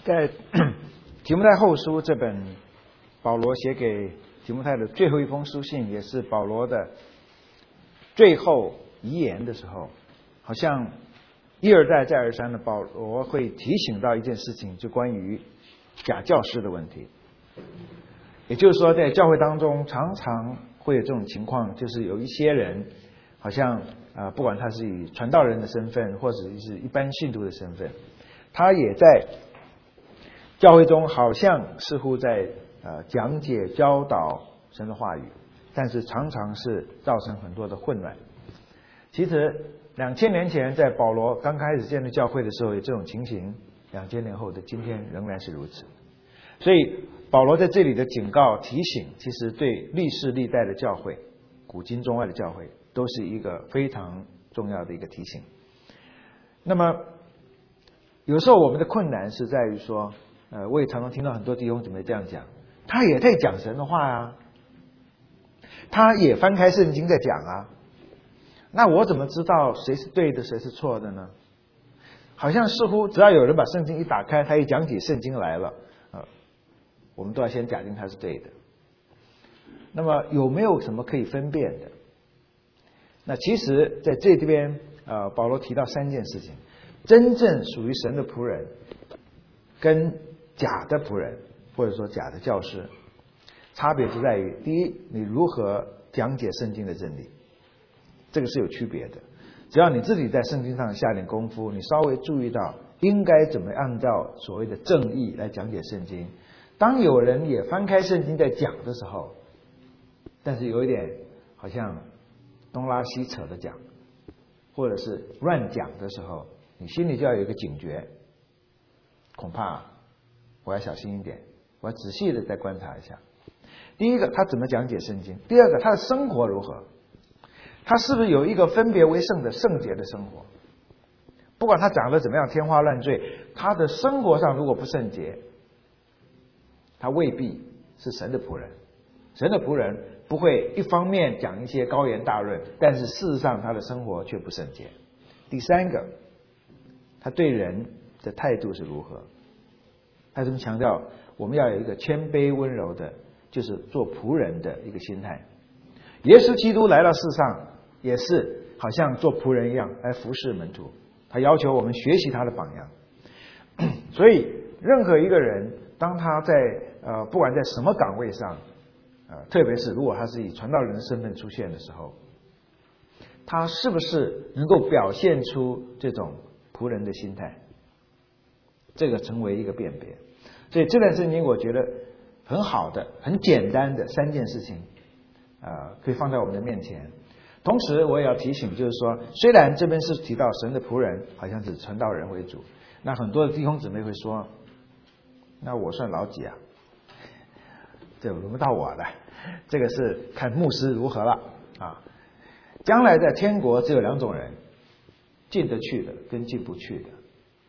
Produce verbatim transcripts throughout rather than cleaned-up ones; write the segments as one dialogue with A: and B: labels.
A: 在提摩太后书这本保罗写给提摩太的最后一封书信，也是保罗的最后遗言的时候，好像一而再再而三的保罗会提醒到一件事情，就关于假教师的问题。也就是说，在教会当中常常会有这种情况，就是有一些人好像呃，不管他是以传道人的身份，或者是一般信徒的身份，他也在教会中好像似乎在呃讲解教导神的话语，但是常常是造成很多的混乱。其实两千年前在保罗刚开始建立教会的时候有这种情形，两千年后的今天仍然是如此。所以保罗在这里的警告提醒，其实对历世历代的教会，古今中外的教会都是一个非常重要的一个提醒。那么有时候我们的困难是在于说，呃，我也常常听到很多弟兄姊妹这样讲，他也在讲神的话啊，他也翻开圣经在讲啊，那我怎么知道谁是对的谁是错的呢？好像似乎只要有人把圣经一打开，他一讲起圣经来了，呃，我们都要先假定他是对的。那么有没有什么可以分辨的？那其实在这边呃，保罗提到三件事情，真正属于神的仆人跟假的仆人或者说假的教师差别就在于，第一，你如何讲解圣经的真理，这个是有区别的。只要你自己在圣经上下点功夫，你稍微注意到应该怎么按照所谓的正义来讲解圣经，当有人也翻开圣经在讲的时候，但是有一点好像东拉西扯的讲，或者是乱讲的时候，你心里就要有一个警觉，恐怕我要小心一点，我要仔细的再观察一下。第一个，他怎么讲解圣经；第二个，他的生活如何，他是不是有一个分别为圣的圣洁的生活。不管他讲的怎么样天花乱坠，他的生活上如果不圣洁，他未必是神的仆人。神的仆人不会一方面讲一些高言大论，但是事实上他的生活却不圣洁。第三个，他对人的态度是如何。他这么强调我们要有一个谦卑温柔的，就是做仆人的一个心态。耶稣基督来到世上也是好像做仆人一样来服侍门徒，他要求我们学习他的榜样。所以任何一个人当他在呃不管在什么岗位上，呃特别是如果他是以传道人的身份出现的时候，他是不是能够表现出这种仆人的心态，这个成为一个辨别。所以这段圣经我觉得很好的很简单的三件事情呃，可以放在我们的面前。同时我也要提醒，就是说虽然这边是提到神的仆人好像是传道人为主，那很多的弟兄姊妹会说，那我算老几啊？这轮不到我了，这个是看牧师如何了啊。将来在天国只有两种人，进得去的跟进不去的。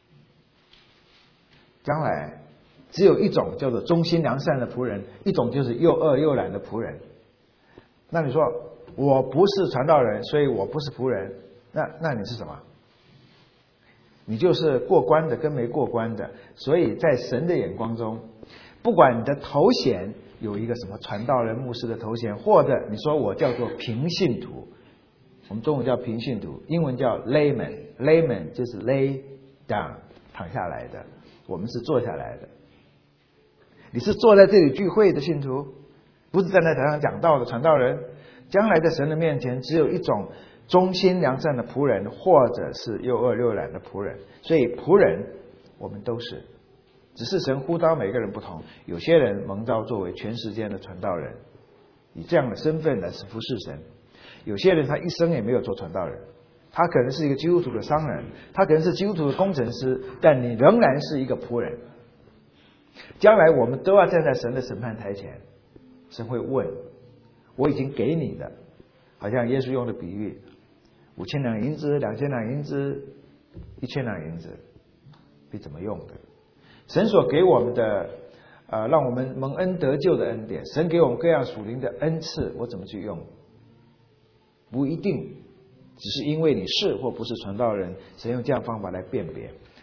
A: 将来只有一种叫做忠心良善的仆人，一种就是又恶又懒的仆人。那你说我不是传道人，所以我不是仆人，那那你是什么？你就是过关的跟没过关的。所以在神的眼光中，不管你的头衔有一个什么传道人牧师的头衔，或者你说我叫做平信徒，我们中文叫平信徒，英文叫 layman， layman 就是 lay down 躺下来的，我们是坐下来的。你是坐在这里聚会的信徒，不是站在台上讲道的传道人。将来在神的面前只有一种忠心良善的仆人，或者是又恶又懒的仆人。所以仆人我们都是，只是神呼召每个人不同。有些人蒙召作为全时间的传道人，以这样的身份来服侍神。有些人他一生也没有做传道人，他可能是一个基督徒的商人，他可能是基督徒的工程师，但你仍然是一个仆人。将来我们都要站在神的审判台前，神会问，我已经给你的，好像耶稣用的比喻，五千两银子、两千两银子、一千两银子，你怎么用的？神所给我们的呃，让我们蒙恩得救的恩典，神给我们各样属灵的恩赐，我怎么去用？不一定只是因为你是或不是传道人，神用这样方法来辨别。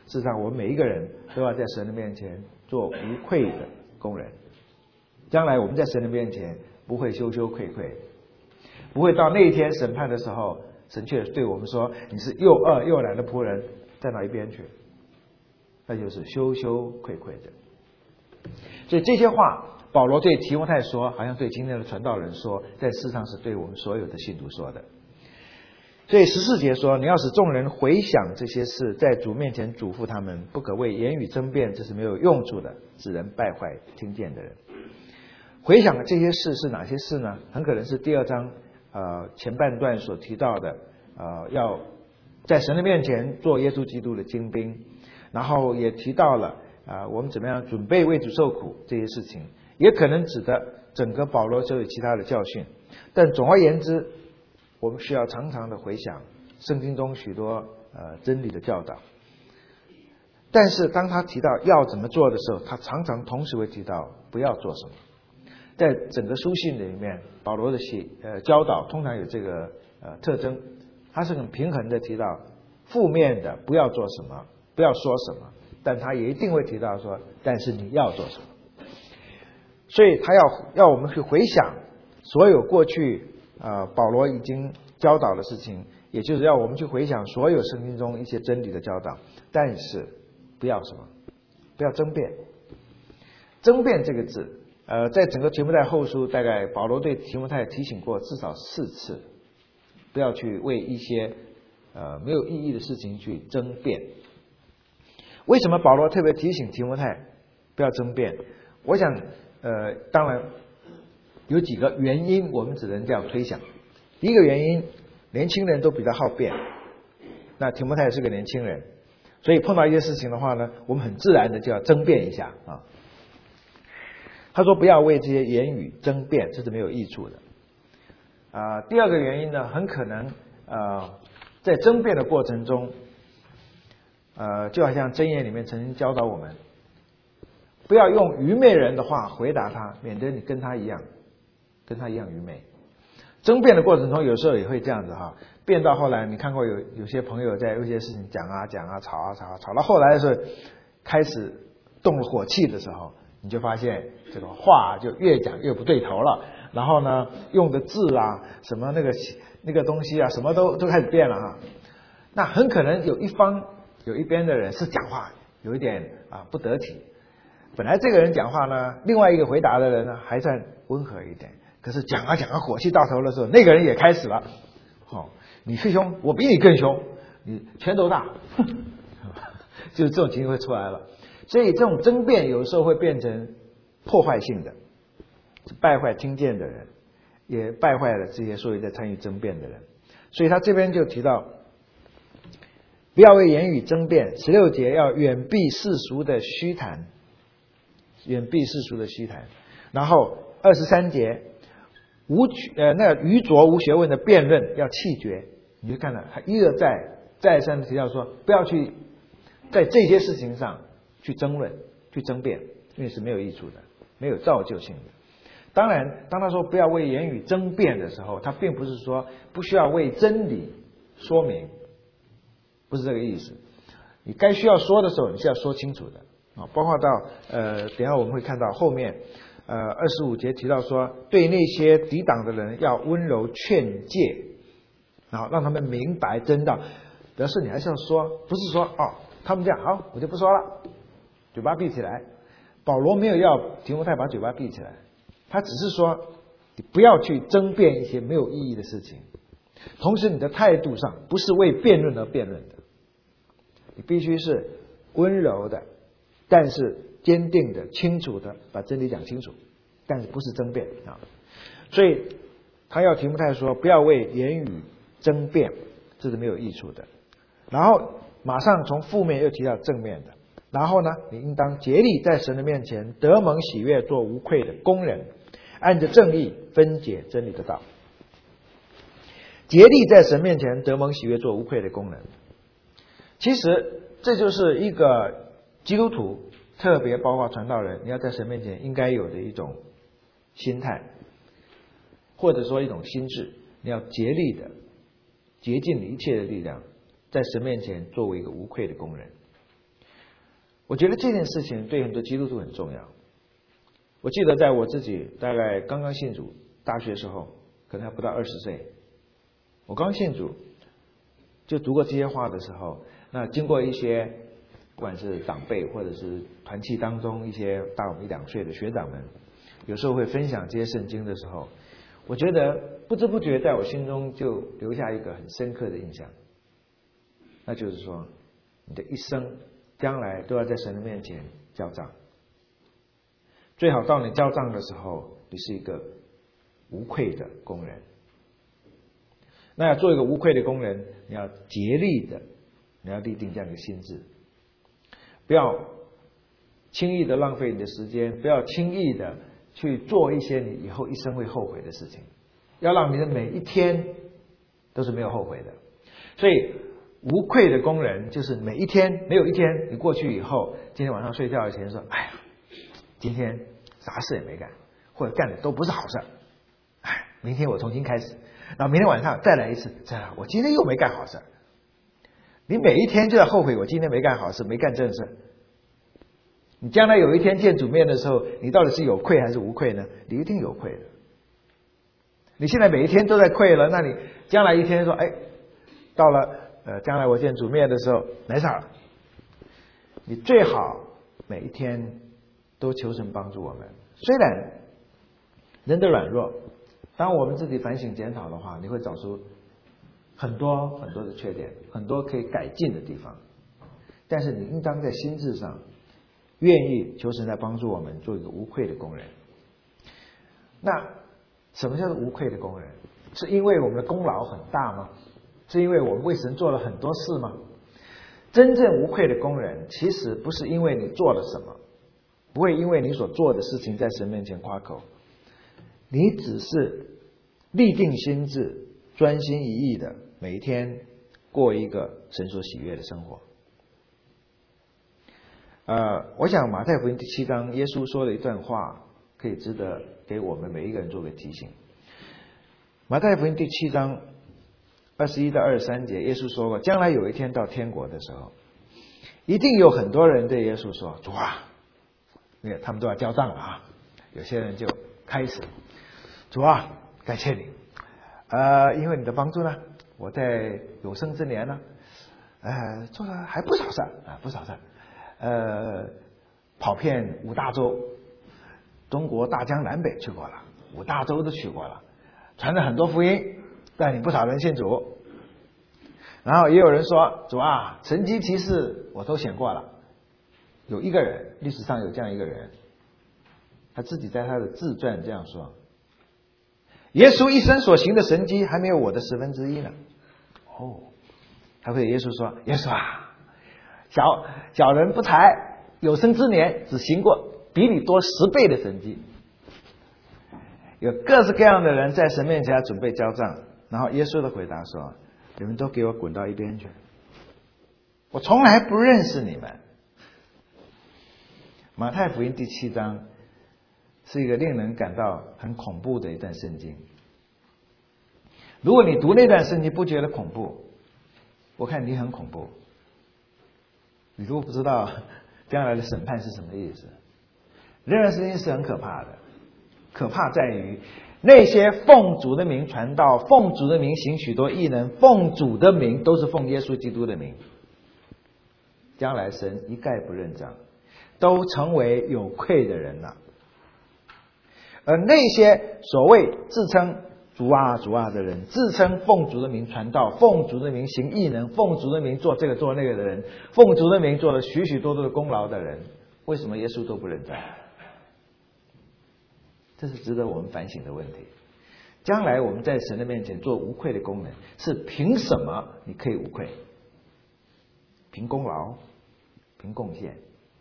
A: 事实上，我们每一个人都要在神的面前做无愧的工人。将来我们在神的面前不会羞羞愧愧，不会到那一天审判的时候，神却对我们说：“你是又恶又懒的仆人，站到一边去。”那就是羞羞愧愧的。所以这些话，保罗对提摩太说，好像对今天的传道人说，在事实上是对我们所有的信徒说的。所以十四节说，你要使众人回想这些事，在主面前嘱咐他们，不可为言语争辩，这是没有用处的，使人败坏听见的人。回想这些事是哪些事呢？很可能是第二章呃前半段所提到的，呃要在神的面前做耶稣基督的精兵，然后也提到了啊、呃、我们怎么样准备为主受苦这些事情，也可能指的整个保罗所有其他的教训。但总而言之，我们需要常常的回想圣经中许多呃真理的教导。但是当他提到要怎么做的时候，他常常同时会提到不要做什么。在整个书信里面，保罗的写呃教导通常有这个呃特征，他是很平衡的提到负面的不要做什么，不要说什么，但他也一定会提到说，但是你要做什么。所以他要要我们去回想所有过去呃保罗已经教导的事情，也就是要我们去回想所有圣经中一些真理的教导，但是不要什么，不要争辩。争辩这个字。呃，在整个提摩太后书，大概保罗对提摩太提醒过至少四次，不要去为一些呃没有意义的事情去争辩。为什么保罗特别提醒提摩太不要争辩？我想，呃，当然有几个原因，我们只能这样推想。第一个原因，年轻人都比较好辩，那提摩太是个年轻人，所以碰到一些事情的话呢，我们很自然的就要争辩一下啊。他说不要为这些言语争辩，这是没有益处的。啊、呃，第二个原因呢，很可能呃，在争辩的过程中，呃，就好像箴言里面曾经教导我们，不要用愚昧人的话回答他，免得你跟他一样，跟他一样愚昧。争辩的过程中，有时候也会这样子哈，辩到后来，你看过有有些朋友在有些事情讲啊讲啊吵啊吵啊吵到后来的时候，开始动了火气的时候。你就发现这个话就越讲越不对头了，然后呢，用的字啊，什么那个那个东西啊，什么都都开始变了哈。那很可能有一方有一边的人是讲话有一点啊不得体，本来这个人讲话呢，另外一个回答的人呢还算温和一点，可是讲啊讲啊火气到头的时候，那个人也开始了，哦，你是凶，我比你更凶，你拳头大，就是这种情形会出来了。所以这种争辩有时候会变成破坏性的，败坏听见的人，也败坏了这些所有在参与争辩的人。所以他这边就提到，不要为言语争辩。十六节要远避世俗的虚谈，远避世俗的虚谈。然后二十三节，无呃那个愚拙无学问的辩论要弃绝。你就看到他一而再再三的提到说，不要去在这些事情上。去争论，去争辩，因为是没有益处的，没有造就性的。当然，当他说不要为言语争辩的时候，他并不是说不需要为真理说明，不是这个意思。你该需要说的时候，你是要说清楚的啊。包括到呃，等一下我们会看到后面呃二十五节提到说，对那些抵挡的人要温柔劝诫，然后让他们明白真道。表示你还是要说，不是说哦，他们这样好，我就不说了。嘴巴闭起来，保罗没有要提摩太把嘴巴闭起来，他只是说你不要去争辩一些没有意义的事情，同时你的态度上不是为辩论而辩论的，你必须是温柔的，但是坚定的、清楚的把真理讲清楚，但是不是争辩啊。所以他要提摩太说不要为言语争辩，这是没有益处的。然后马上从负面又提到正面的。然后呢，你应当竭力在神的面前得蒙喜悦，做无愧的工人，按着正义分解真理的道。竭力在神面前得蒙喜悦，做无愧的工人。其实这就是一个基督徒，特别包括传道人，你要在神面前应该有的一种心态，或者说一种心智，你要竭力的竭尽一切的力量，在神面前作为一个无愧的工人。 我觉得这件事情对很多基督徒很重要。我记得在我自己大概刚刚信主，大学时候可能还不到二十岁，我刚信主就读过这些话的时候，那经过一些不管是长辈或者是团契当中一些大我们一两岁的学长们，有时候会分享这些圣经的时候，我觉得不知不觉在我心中就留下一个很深刻的印象，那就是说你的一生将来都要在神的面前交账，最好到你交账的时候，你是一个无愧的工人。那要做一个无愧的工人，你要竭力的，你要立定这样的心志，不要轻易的浪费你的时间，不要轻易的去做一些你以后一生会后悔的事情，要让你的每一天都是没有后悔的。所以无愧的工人就是每一天没有一天你过去以后，今天晚上睡觉以前说，哎呀，今天啥事也没干，或者干的都不是好事，哎，明天我重新开始，然后明天晚上再来一次，再来，我今天又没干好事。你每一天就在后悔，我今天没干好事，没干正事。你将来有一天见主面的时候，你到底是有愧还是无愧呢？你一定有愧的。你现在每一天都在愧了，那你将来一天说，哎，到了呃，将来我见主面的时候没事了。你最好每一天都求神帮助我们。虽然人的软弱，当我们自己反省检讨的话，你会找出很多很多的缺点，很多可以改进的地方。但是你应当在心智上愿意求神来帮助我们做一个无愧的工人。那什么叫做无愧的工人？是因为我们的功劳很大吗？是因为我们为神做了很多事吗？真正无愧的工人，其实不是因为你做了什么，不会因为你所做的事情在神面前夸口，你只是立定心志，专心一意的每一天过一个神所喜悦的生活。呃，我想马太福音第七章耶稣说的一段话，可以值得给我们每一个人做个提醒。马太福音第七章二十一到二十三节，耶稣说过，将来有一天到天国的时候，一定有很多人对耶稣说，主啊，因为他们都要交账了啊，有些人就开始，主啊，感谢你，呃，因为你的帮助呢，我在有生之年呢，呃，做了还不少事啊，不少事，呃，跑遍五大洲，中国大江南北去过了，五大洲都去过了，传了很多福音，带领不少人信主。然后也有人说，主啊，神迹奇事我都显过了。有一个人，历史上有这样一个人，他自己在他的自传这样说，耶稣一生所行的神迹还没有我的十分之一呢。哦，他对耶稣说，耶稣啊，小小人不才，有生之年只行过比你多十倍的神迹。有各式各样的人在神面前准备交账，然后耶稣的回答说，你们都给我滚到一边去，我从来不认识你们。马太福音第七章是一个令人感到很恐怖的一段圣经。如果你读那段圣经不觉得恐怖，我看你很恐怖。你如果不知道将来的审判是什么意思，这段圣经是很可怕的。可怕在于那些奉主的名传道，奉主的名行许多异能，奉主的名都是奉耶稣基督的名，将来神一概不认账，都成为有愧的人了。而那些所谓自称主啊主啊的人，自称奉主的名传道，奉主的名行异能，奉主的名做这个做那个的人，奉主的名做了许许多多的功劳的人，为什么耶稣都不认账？这是值得我们反省的问题。将来我们在神的面前做无愧的工人，是凭什么你可以无愧？凭功劳，凭贡献。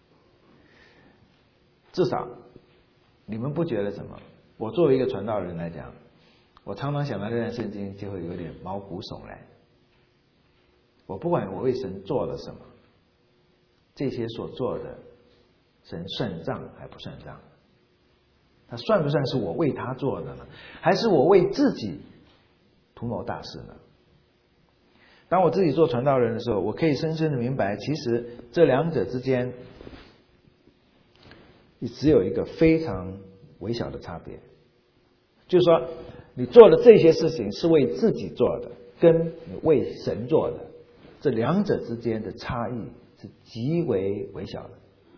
A: 至少你们不觉得什么？我作为一个传道人来讲，我常常想到这段圣经就会有点毛骨悚然。我不管我为神做了什么，这些所做的神算账还不算账？他算不算是我为他做的呢？还是我为自己图谋大事呢？当我自己做传道人的时候，我可以深深的明白，其实这两者之间只有一个非常微小的差别，就是说你做的这些事情是为自己做的，跟你为神做的，这两者之间的差异是极为微小的。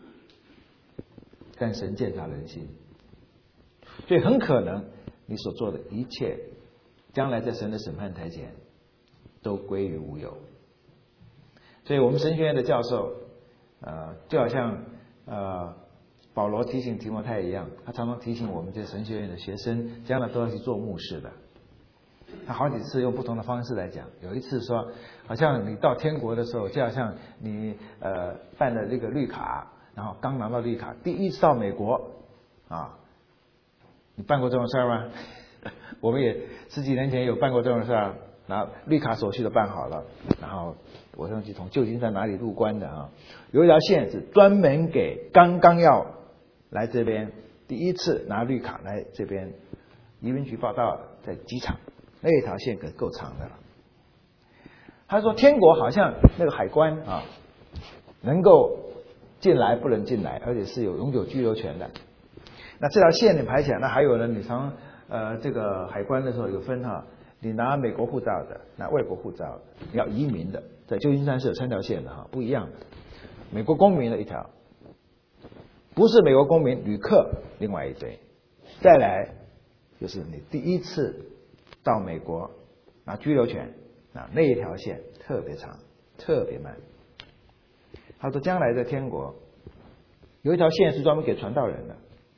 A: 但神鉴察人心，所以很可能你所做的一切，将来在神的审判台前都归于无有。所以我们神学院的教授，呃，就好像呃保罗提醒提摩太一样，他常常提醒我们这神学院的学生，将来都要去做牧师的。他好几次用不同的方式来讲，有一次说，好像你到天国的时候，就好像你呃办了这个绿卡，然后刚拿到绿卡，第一次到美国啊，你办过这种事儿吗？我们也十几年前有办过这种事儿，然后绿卡手续都办好了，然后我上去从旧金山哪里入关的啊，有一条线是专门给刚刚要来这边第一次拿绿卡来这边移民局报到的，在机场那一条线可够长的了。他说天国好像那个海关啊，能够进来不能进来，而且是有永久居留权的。那这条线你排起来，那还有呢，你从呃这个海关的时候有分哈，你拿美国护照的，拿外国护照的，要移民的，在旧金山是有三条线的哈，不一样的。美国公民的一条，不是美国公民旅客另外一堆，再来就是你第一次到美国拿居留权啊，那一条线特别长，特别慢。他说将来在天国有一条线是专门给传道人的，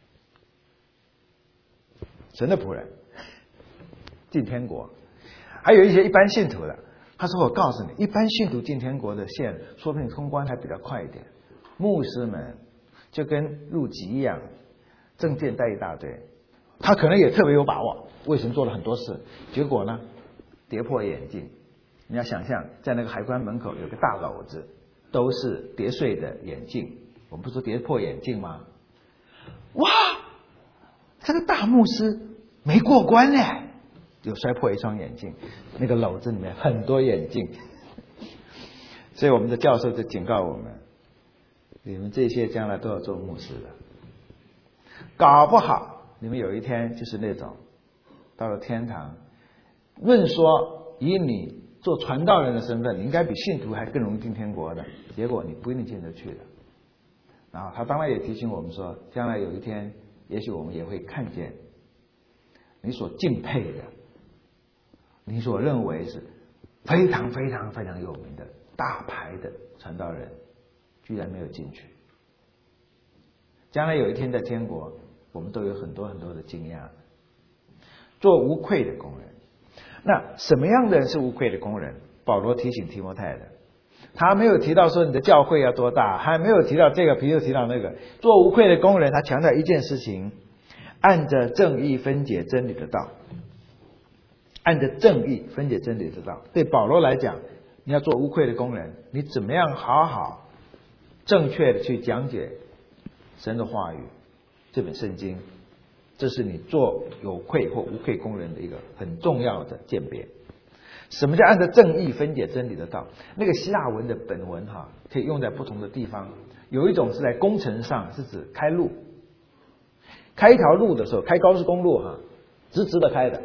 A: 神的仆人进天国，还有一些一般信徒的。他说我告诉你，一般信徒进天国的线说不定通关还比较快一点，牧师们就跟入籍一样，证件带一大堆，他可能也特别有把握，为神做了很多事，结果呢跌破眼镜。你要想象在那个海关门口有个大篓子，都是跌碎的眼镜，我们不是说跌破眼镜吗？哇，这个大牧师没过关呢，有摔破一双眼镜，那个篓子里面很多眼镜。所以我们的教授就警告我们，你们这些将来都要做牧师的，搞不好你们有一天就是那种到了天堂，论说以你做传道人的身份，你应该比信徒还更容易进天国的，结果你不一定进得去的。然后他当然也提醒我们说，将来有一天也许我们也会看见你所敬佩的，你所认为是非常非常非常有名的大牌的传道人居然没有进去。将来有一天在天国，我们都有很多很多的惊讶。做无愧的工人，那什么样的人是无愧的工人？保罗提醒提摩太的，他没有提到说你的教会要多大，还没有提到这个，没有提到那个。做无愧的工人，他强调一件事情，按着正义分解真理的道，按着正义分解真理的道。对保罗来讲，你要做无愧的工人，你怎么样好好正确的去讲解神的话语，这本圣经，这是你做有愧或无愧工人的一个很重要的鉴别。什么叫按照正义分解真理的道？那个希腊文的本文哈，可以用在不同的地方。有一种是在工程上，是指开路，开一条路的时候，开高速公路哈，直直的开的。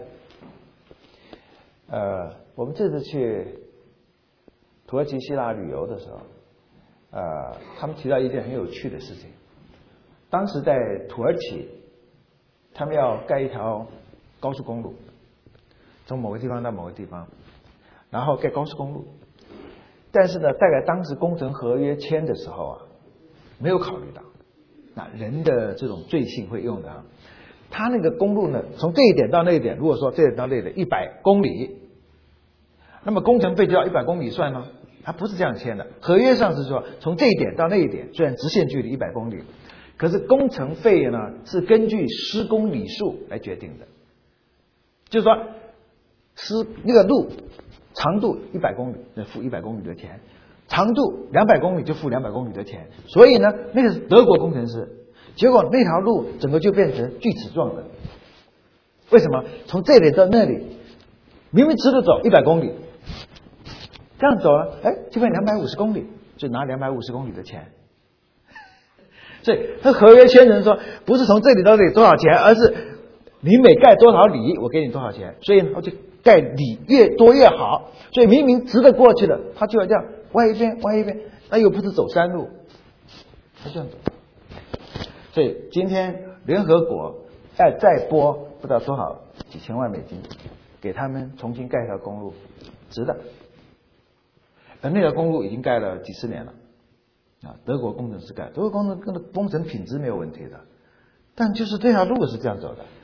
A: 呃，我们这次去土耳其希腊旅游的时候，呃，他们提到一件很有趣的事情。当时在土耳其，他们要盖一条高速公路，从某个地方到某个地方，然后盖高速公路。但是呢，大概当时工程合约签的时候啊，没有考虑到那人的这种罪性会用的啊。他那个公路呢，从这一点到那一点，如果说这一点到那一点一百公里，那么工程费就要一百公里算吗？他不是这样签的。合约上是说从这一点到那一点，虽然直线距离一百公里，可是工程费呢是根据施工里数来决定的。就是说施那个路长度一百公里就付一百公里的钱，长度两百公里就付两百公里的钱。所以呢，那个是德国工程师，结果那条路整个就变成锯齿状的。为什么？从这里到那里明明直着走一百公里，这样走了，哎，就变两百五十公里，就拿两百五十公里的钱。 所以他合约签成说，不是从这里到这里多少钱，而是你每盖多少里，我给你多少钱。所以他就盖里越多越好。所以明明直的过去了，他就要这样歪一边歪一边，那又不是走山路，他这样走。所以今天联合国再再拨不知道多少几千万美金，给他们重新盖一条公路，直的。而那条公路已经盖了几十年了，啊，德国工程师盖，德国工程工程品质没有问题的，但就是这条路是这样走的，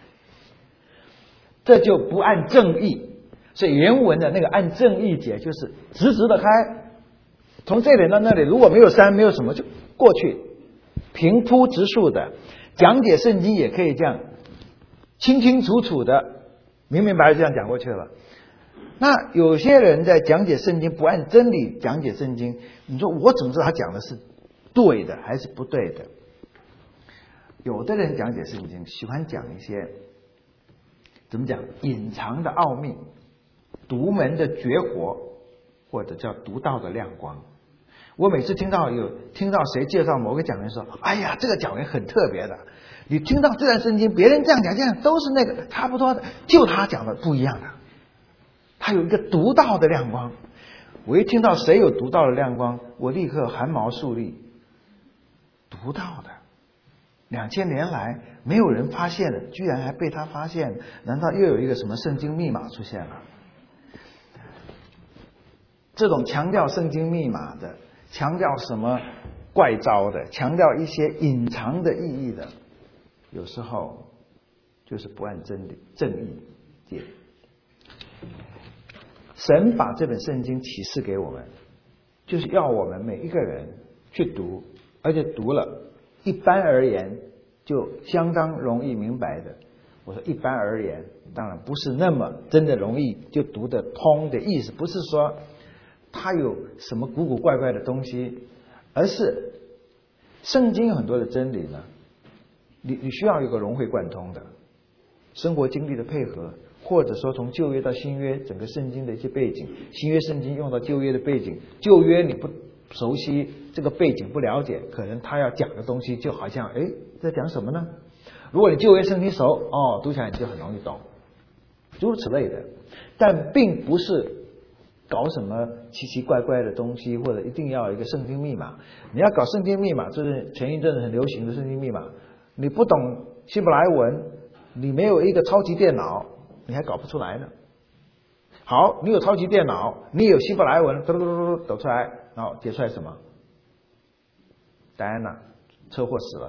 A: 这就不按正义。所以原文的那个按正义解就是直直的开，从这里到那里，如果没有山没有什么就过去，平铺直述的。讲解圣经也可以这样清清楚楚的明明白白这样讲过去了。那有些人在讲解圣经不按真理讲解圣经，你说我怎么知道他讲的是对的还是不对的？有的人讲解圣经喜欢讲一些怎么讲隐藏的奥秘，独门的绝活，或者叫独到的亮光。我每次听到有听到谁介绍某个讲员说，哎呀这个讲员很特别的，你听到这段圣经别人这样讲这样都是那个差不多的，就他讲的不一样的，他有一个独到的亮光。我一听到谁有独到的亮光，我立刻汗毛竖立。独到的两千年来没有人发现的，居然还被他发现，难道又有一个什么圣经密码出现了？这种强调圣经密码的，强调什么怪招的，强调一些隐藏的意义的，有时候就是不按真理正义解。神把这本圣经启示给我们，就是要我们每一个人去读，而且读了一般而言就相当容易明白的。我说一般而言当然不是那么真的容易就读得通的意思，不是说它有什么古古怪怪的东西，而是圣经有很多的真理呢，你你需要有个融会贯通的生活经历的配合，或者说从旧约到新约整个圣经的一些背景，新约圣经用到旧约的背景，旧约你不熟悉这个背景不了解，可能他要讲的东西就好像诶在讲什么呢？如果你旧约圣经熟，哦读起来你就很容易懂，诸如此类的。但并不是搞什么奇奇怪怪的东西，或者一定要有一个圣经密码。你要搞圣经密码，就是前一阵子很流行的圣经密码，你不懂希伯来文，你没有一个超级电脑，你还搞不出来呢。好，你有超级电脑，你有希伯来文，嘟嘟嘟嘟抖出来，然后解出来什么？戴安娜车祸死了。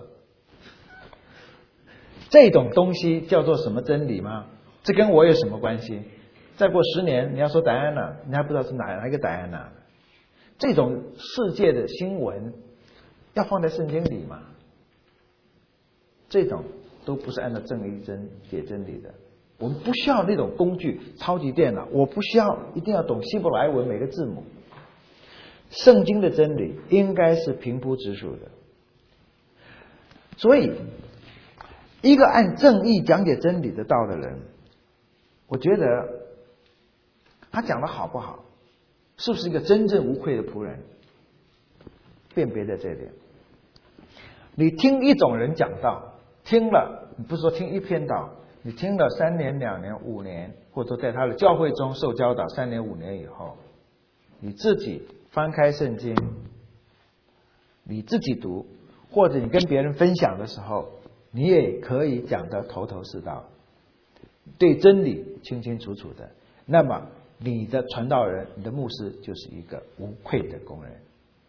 A: 这种东西叫做什么真理吗？这跟我有什么关系？再过十年你要说戴安娜，你还不知道是哪哪一个戴安娜。这种世界的新闻要放在圣经里吗？这种都不是按照正义真解真理的。我们不需要那种工具超级电脑，我不需要一定要懂希伯来文每个字母。圣经的真理应该是平铺直述的。所以一个按正义讲解真理的道的人，我觉得他讲的好不好，是不是一个真正无愧的仆人，辨别在这点。你听一种人讲道，听了你不是说听一篇道，你听了三年两年五年，或者在他的教会中受教导三年五年以后，你自己翻开圣经，你自己读，或者你跟别人分享的时候，你也可以讲得头头是道，对真理清清楚楚的，那么你的传道人，你的牧师就是一个无愧的工人。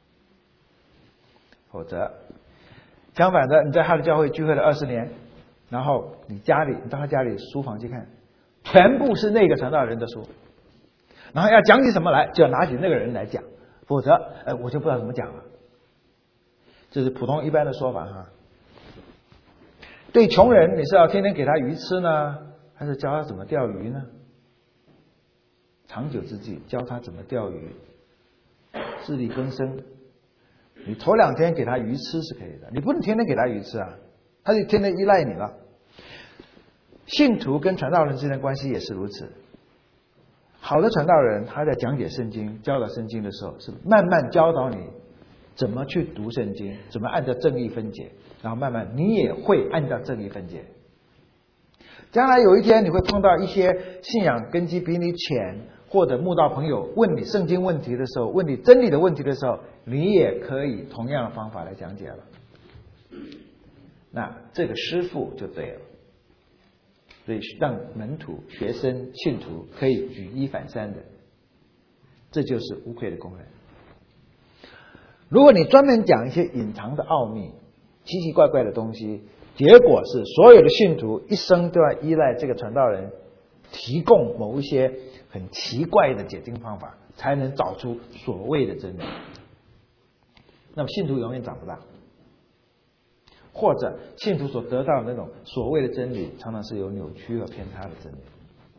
A: 否则相反的，你在他的教会聚会了二十年，然后你家里你到他家里书房去看，全部是那个传道人的书，然后要讲起什么来就要拿起那个人来讲，否则呃我就不知道怎么讲了。这是普通一般的说法哈。对穷人，你是要天天给他鱼吃呢，还是教他怎么钓鱼呢？长久之计，教他怎么钓鱼，自力更生。你头两天给他鱼吃是可以的，你不能天天给他鱼吃啊，他就天天依赖你了。信徒跟传道人之间的关系也是如此。好的传道人，他在讲解圣经、教导圣经的时候，是慢慢教导你怎么去读圣经，怎么按照正义分解，然后慢慢你也会按照正义分解。将来有一天你会碰到一些信仰根基比你浅，或者慕道朋友问你圣经问题的时候，问你真理的问题的时候，你也可以同样的方法来讲解了。那这个师父就对了，所以让门徒、学生、信徒可以举一反三的，这就是无愧的工人。如果你专门讲一些隐藏的奥秘、奇奇怪怪的东西，结果是所有的信徒一生都要依赖这个传道人提供某一些很奇怪的解经方法，才能找出所谓的真理。那么信徒永远找不到，或者信徒所得到的那种所谓的真理，常常是有扭曲和偏差的真理。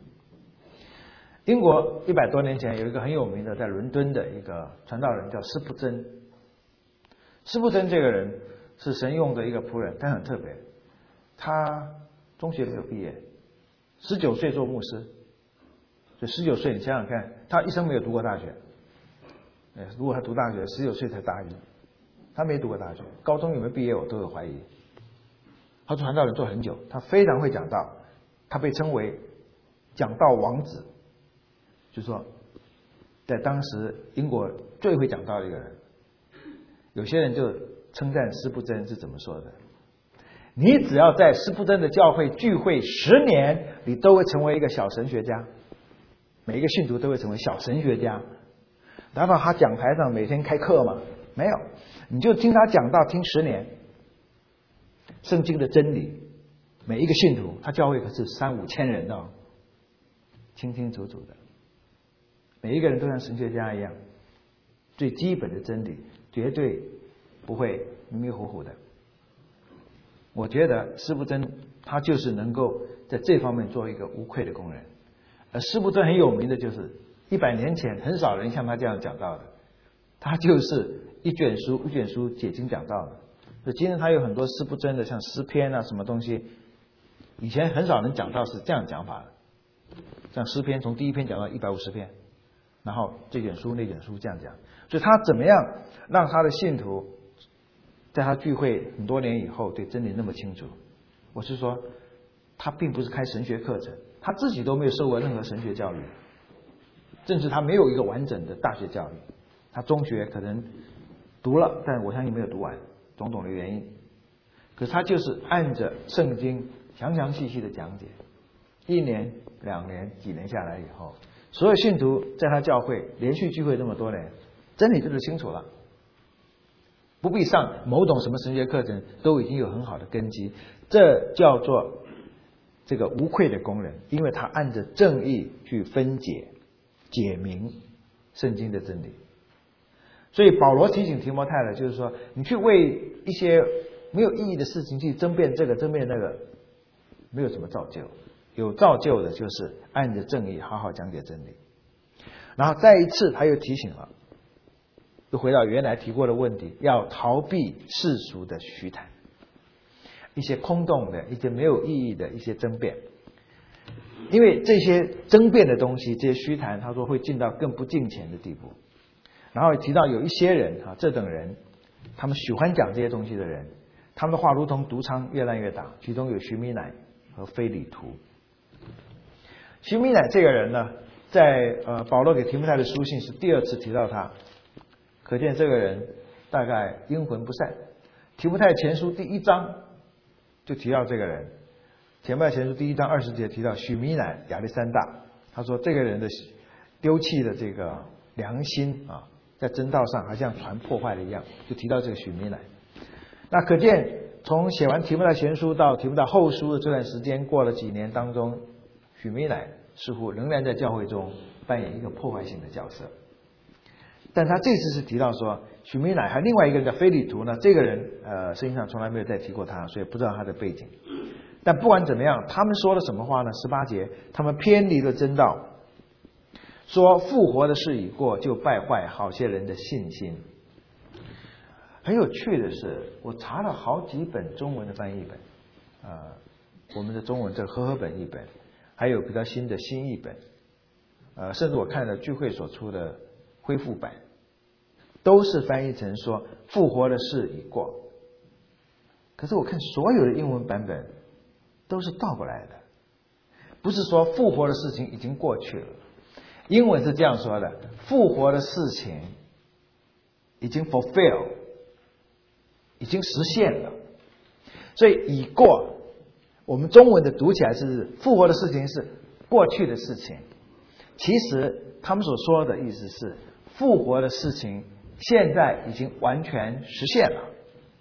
A: 英国一百多年前有一个很有名的在伦敦的一个传道人叫施布珍。施布珍这个人是神用的一个仆人，但很特别，他中学没有毕业，十九岁做牧师。所以十九岁你想想看，他一生没有读过大学。如果他读大学，十九岁才大一，他没读过大学，高中有没有毕业我都有怀疑。他做传道人做很久，他非常会讲道，他被称为讲道王子，就是说在当时英国最会讲道的一个人。有些人就称赞施布珍是怎么说的，你只要在施布珍的教会聚会十年，你都会成为一个小神学家，每一个信徒都会成为小神学家。难道他讲台上每天开课吗？没有，你就听他讲道听十年，圣经的真理，每一个信徒，他教会可是三五千人哦，清清楚楚的，每一个人都像神学家一样，最基本的真理绝对不会迷迷糊糊的。我觉得施布珍他就是能够在这方面做一个无愧的工人。而施布珍很有名的就是一百年前很少人像他这样讲道的，他就是一卷书一卷书解经讲道的。所以今天他有很多施布珍的像诗篇啊什么东西，以前很少人讲道是这样讲法的，像诗篇从第一篇讲到一百五十篇，然后这卷书那卷书这样讲。所以他怎么样让他的信徒在他聚会很多年以后对真理那么清楚？我是说他并不是开神学课程，他自己都没有受过任何神学教育，甚至他没有一个完整的大学教育，他中学可能读了，但我相信没有读完，种种的原因。可是他就是按着圣经详详细细的讲解，一年两年几年下来以后，所有信徒在他教会连续聚会这么多年，真理就是清楚了，不必上某种什么神学课程，都已经有很好的根基。这叫做这个无愧的工人，因为他按着正义去分解解明圣经的真理。所以保罗提醒提摩太了，就是说你去为一些没有意义的事情去争辩这个争辩那个，没有什么造就。有造就的就是按着正义好好讲解真理。然后再一次他又提醒了，又回到原来提过的问题，要逃避世俗的虚谈，一些空洞的一些没有意义的一些争辩。因为这些争辩的东西，这些虚谈，他说会进到更不敬虔的地步。然后提到有一些人啊，这等人他们喜欢讲这些东西的人，他们的话如同毒疮越烂越大，其中有徐米乃和非礼图。徐米乃这个人呢，在呃保罗给提摩太的书信是第二次提到他，可见这个人大概阴魂不散。提摩太前书第一章就提到这个人，提摩太前书第一章二十节提到许米乃亚历山大，他说这个人的丢弃的这个良心啊，在真道上好像船破坏了一样，就提到这个许米乃。那可见从写完提摩太前书到提摩太后书的这段时间过了几年当中，许米乃似乎仍然在教会中扮演一个破坏性的角色。但他这次是提到说许米乃，还另外一个人叫非礼图呢，这个人呃圣经上从来没有再提过他，所以不知道他的背景。但不管怎么样，他们说了什么话呢？十八节，他们偏离了真道，说复活的事已过，就败坏好些人的信心。很有趣的是，我查了好几本中文的翻译本，呃，我们的中文这和合本译本，还有比较新的新译本，呃，甚至我看了聚会所出的恢复版， 都是翻译成说复活的事已过。可是我看所有的英文版本都是倒过来的，不是说复活的事情已经过去了。英文是这样说的，复活的事情已经 fulfill， 已经实现了。所以已过，我们中文的读起来是复活的事情是过去的事情。其实他们所说的意思是复活的事情现在已经完全实现了。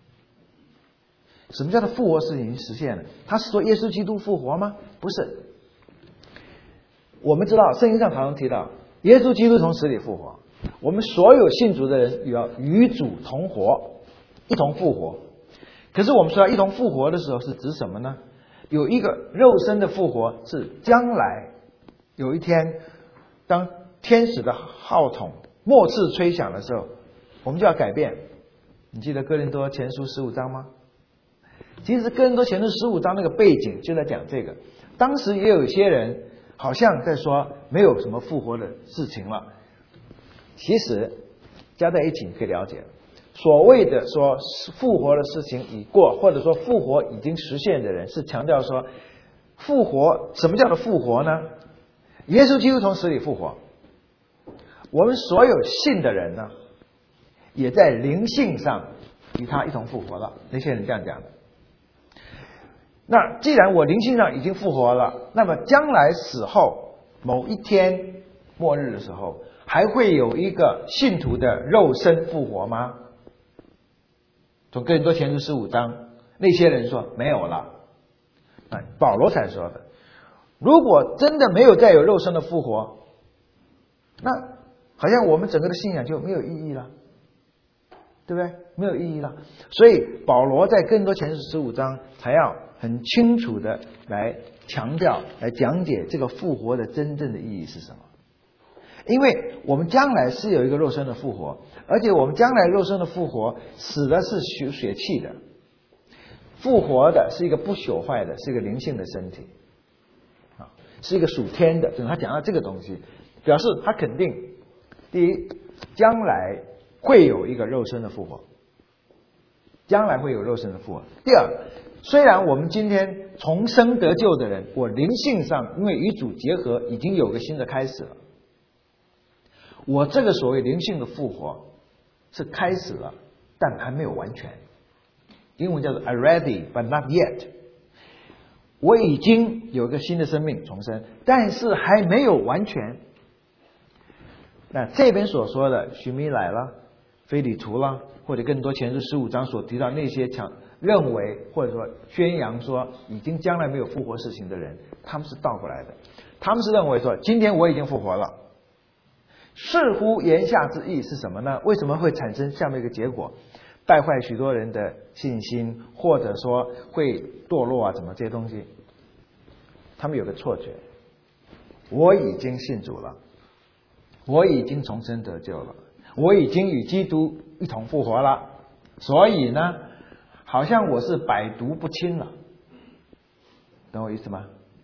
A: 什么叫做复活事情已经实现了？他是说耶稣基督复活吗？不是。我们知道圣经上常常提到耶稣基督从死里复活，我们所有信主的人要与主同活，一同复活。可是我们说一同复活的时候是指什么呢？有一个肉身的复活是将来有一天，当天使的号筒末次吹响的时候，我们就要改变。你记得哥林多前书十五章吗？其实哥林多前书十五章那个背景就在讲这个。当时也有一些人好像在说没有什么复活的事情了，其实加在一起你可以了解，所谓的说复活的事情已过，或者说复活已经实现的人，是强调说复活。什么叫做复活呢？耶稣基督从死里复活，我们所有信的人呢，也在灵性上与他一同复活了。那些人这样讲的。那既然我灵性上已经复活了，那么将来死后某一天末日的时候，还会有一个信徒的肉身复活吗？从哥林多前书十五章，那些人说没有了。啊，保罗才说的。如果真的没有再有肉身的复活，那好像我们整个的信仰就没有意义了，对不对？没有意义了。所以保罗在哥林多前书十五章才要很清楚的来强调、来讲解这个复活的真正的意义是什么。因为我们将来是有一个肉身的复活，而且我们将来肉身的复活，死的是血血气的，复活的是一个不朽坏的，是一个灵性的身体，啊，是一个属天的。他讲到这个东西，表示他肯定，第一，将来会有一个肉身的复活，将来会有肉身的复活。第二，虽然我们今天重生得救的人，我灵性上因为与主结合，已经有个新的开始了。我这个所谓灵性的复活是开始了，但还没有完全。英文叫做 already but not yet。我已经有一个新的生命重生，但是还没有完全。那这边所说的许米乃了、腓利图啦，或者更多前书十五章所提到那些强认为或者说宣扬说已经将来没有复活事情的人，他们是倒过来的。他们是认为说今天我已经复活了。似乎言下之意是什么呢？为什么会产生下面一个结果？败坏许多人的信心，或者说会堕落啊，怎么这些东西？他们有个错觉，我已经信主了，我已经重生得救了，我已经与基督一同复活了，所以呢，好像我是百毒不侵了，懂我意思吗？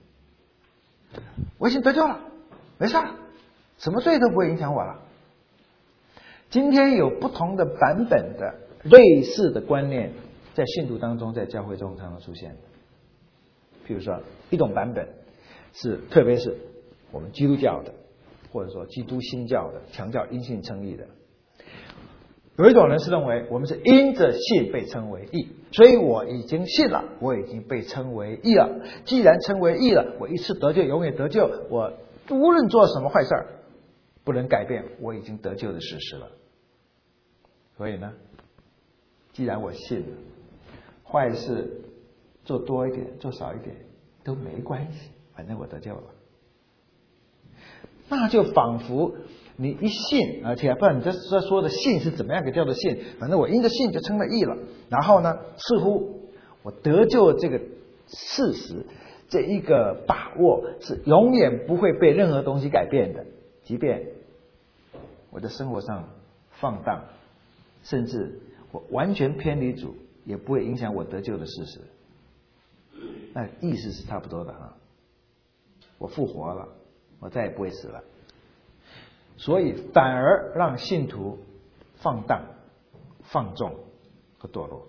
A: 我已经得救了，没事了，什么罪都不会影响我了。今天有不同的版本的类似的观念在信徒当中，在教会中常常出现。譬如说一种版本是特别是我们基督教的，或者说基督新教的，强调因信称义的。有一种人是认为我们是因着信被称为义，所以我已经信了，我已经被称为义了。既然称为义了，我一次得救永远得救，我无论做什么坏事不能改变我已经得救的事实了。所以呢，既然我信了，坏事做多一点做少一点都没关系，反正我得救了。那就仿佛你一信，而且不知道你这说的信是怎么样个叫做信，反正我因着信就称了义了。然后呢，似乎我得救这个事实，这一个把握是永远不会被任何东西改变的，即便我的生活上放荡，甚至我完全偏离主，也不会影响我得救的事实。那意思是差不多的哈。我复活了，我再也不会死了。所以反而让信徒放荡、放纵和堕落。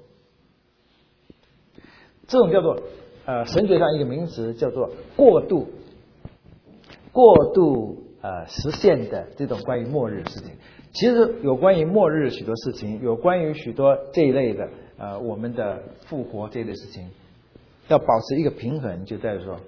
A: 这种叫做呃神学上一个名词叫做过度过度呃实现的这种关于末日的事情。其实有关于末日许多事情，有关于许多这一类的呃我们的复活这一类事情，要保持一个平衡，就在于说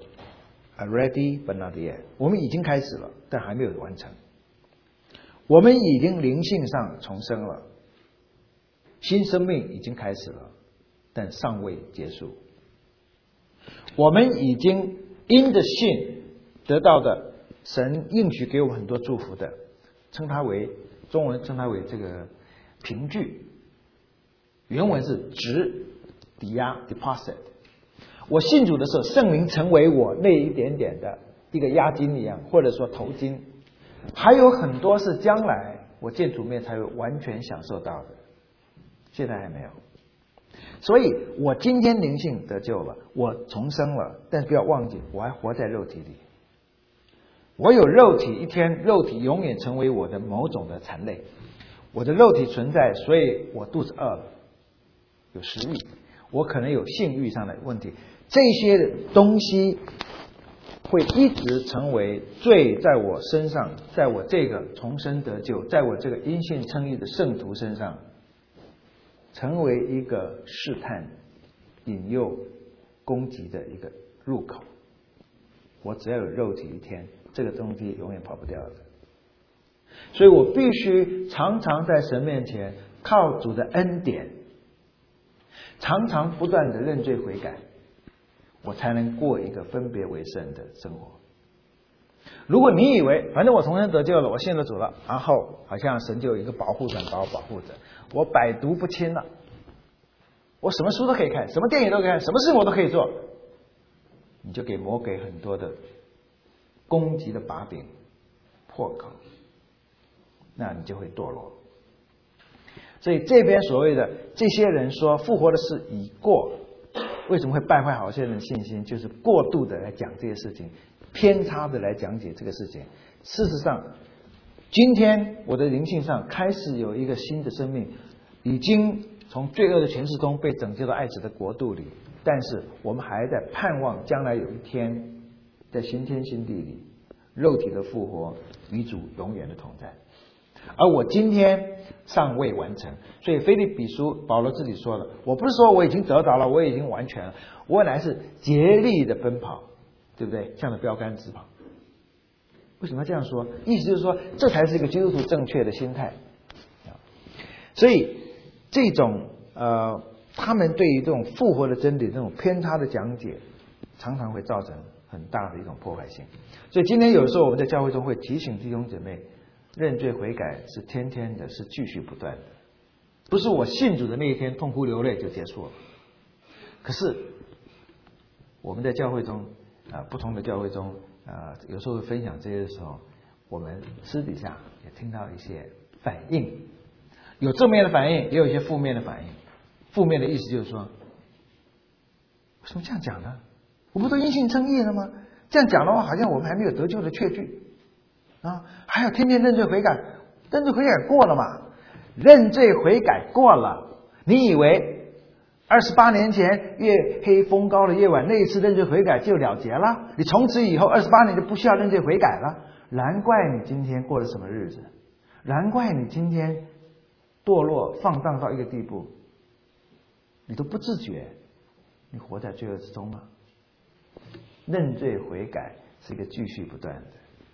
A: ready but not yet， 我们已经开始了，但还没有完成。我们已经灵性上重生了，新生命已经开始了，但尚未结束。我们已经因着信得到的神应许给我们很多祝福的，称它为中文称它为这个凭据，原文是值抵押 deposit。我信主的时候，圣灵成为我那一点点的一个押金一样，或者说头金，还有很多是将来我见主面才会完全享受到的，现在还没有。所以我今天灵性得救了，我重生了，但不要忘记我还活在肉体里。我有肉体，一天肉体永远成为我的某种的残累。我的肉体存在，所以我肚子饿了，有食欲，我可能有性欲上的问题，这些东西会一直成为罪在我身上，在我这个重生得救，在我这个因信称义的圣徒身上，成为一个试探、引诱、攻击的一个入口。我只要有肉体一天，这个东西永远跑不掉的。所以我必须常常在神面前靠主的恩典，常常不断的认罪悔改，我才能过一个分别为圣的生活。如果你以为反正我重生得救了，我信了主了，然后好像神就有一个保护伞把我保护着，我百毒不侵了，我什么书都可以看，什么电影都可以看，什么事我都可以做，你就给魔鬼很多的攻击的把柄破口，那你就会堕落。所以这边所谓的这些人说复活的事已过，为什么会败坏好些人的信心？就是过度的来讲这些事情，偏差的来讲解这个事情。事实上，今天我的灵性上开始有一个新的生命，已经从罪恶的权势中被拯救到爱子的国度里，但是我们还在盼望将来有一天在新天新地里，肉体的复活与主永远的同在。而我今天尚未完成，所以腓立比书保罗自己说了，我不是说我已经得着了，我已经完全了，我乃是竭力的奔跑，对不对？向着标杆直跑。为什么要这样说？意思就是说，这才是一个基督徒正确的心态。所以这种呃，他们对于这种复活的真理这种偏差的讲解，常常会造成很大的一种破坏性。所以今天有时候我们在教会中会提醒弟兄姐妹，认罪悔改是天天的，是继续不断的，不是我信主的那一天痛哭流泪就结束了。可是我们在教会中啊、呃，不同的教会中啊、呃，有时候会分享这些的时候，我们私底下也听到一些反应，有正面的反应，也有一些负面的反应。负面的意思就是说，为什么这样讲呢？我不都因信称义了吗？这样讲的话，好像我们还没有得救的确据啊！还要天天认罪悔改，认罪悔改过了嘛？认罪悔改过了，你以为二十八年前月黑风高的夜晚那一次认罪悔改就了结了？你从此以后二十八年就不需要认罪悔改了？难怪你今天过了什么日子？难怪你今天堕落放荡到一个地步，你都不自觉，你活在罪恶之中吗？认罪悔改是一个继续不断的。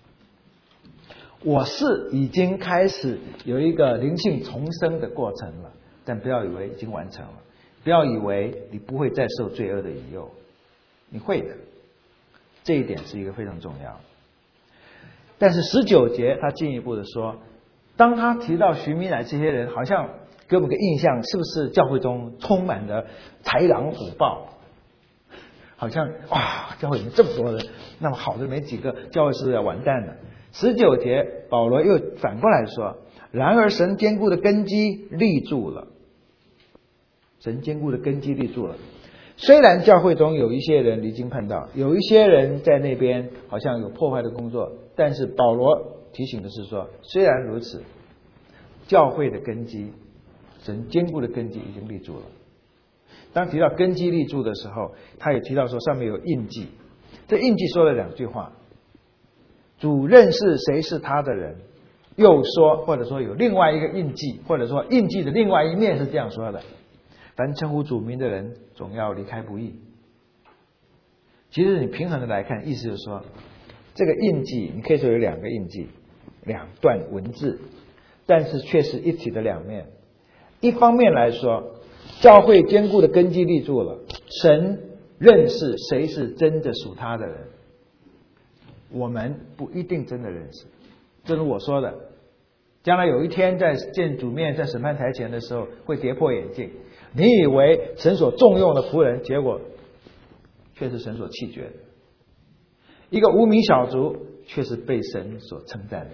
A: 我是已经开始有一个灵性重生的过程了，但不要以为已经完成了，不要以为你不会再受罪恶的引诱，你会的，这一点是一个非常重要的。但是十九节他进一步的说，当他提到徐明乃这些人，好像给我们个印象，是不是教会中充满了豺狼虎豹？好像哇，教会里面这么多人，那么好的没几个，教会是要完蛋了。十九节保罗又反过来说，然而神坚固的根基立住了，神坚固的根基立住了。虽然教会中有一些人离经叛道，有一些人在那边好像有破坏的工作，但是保罗提醒的是说，虽然如此， 教会的根基，神坚固的根基已经立住了。当提到根基立住的时候，他也提到说上面有印记。这印记说了两句话：主认识谁是他的人，又说，或者说有另外一个印记，或者说印记的另外一面是这样说的：凡称呼主名的人，总要离开不义。其实你平衡的来看，意思就是说，这个印记你可以说有两个印记，两段文字，但是却是一体的两面。一方面来说，教会坚固的根基立住了，神认识谁是真的属他的人，我们不一定真的认识。正如我说的，将来有一天在见主面，在审判台前的时候，会跌破眼镜。你以为神所重用的仆人，结果却是神所弃绝的；一个无名小卒，却是被神所称赞的。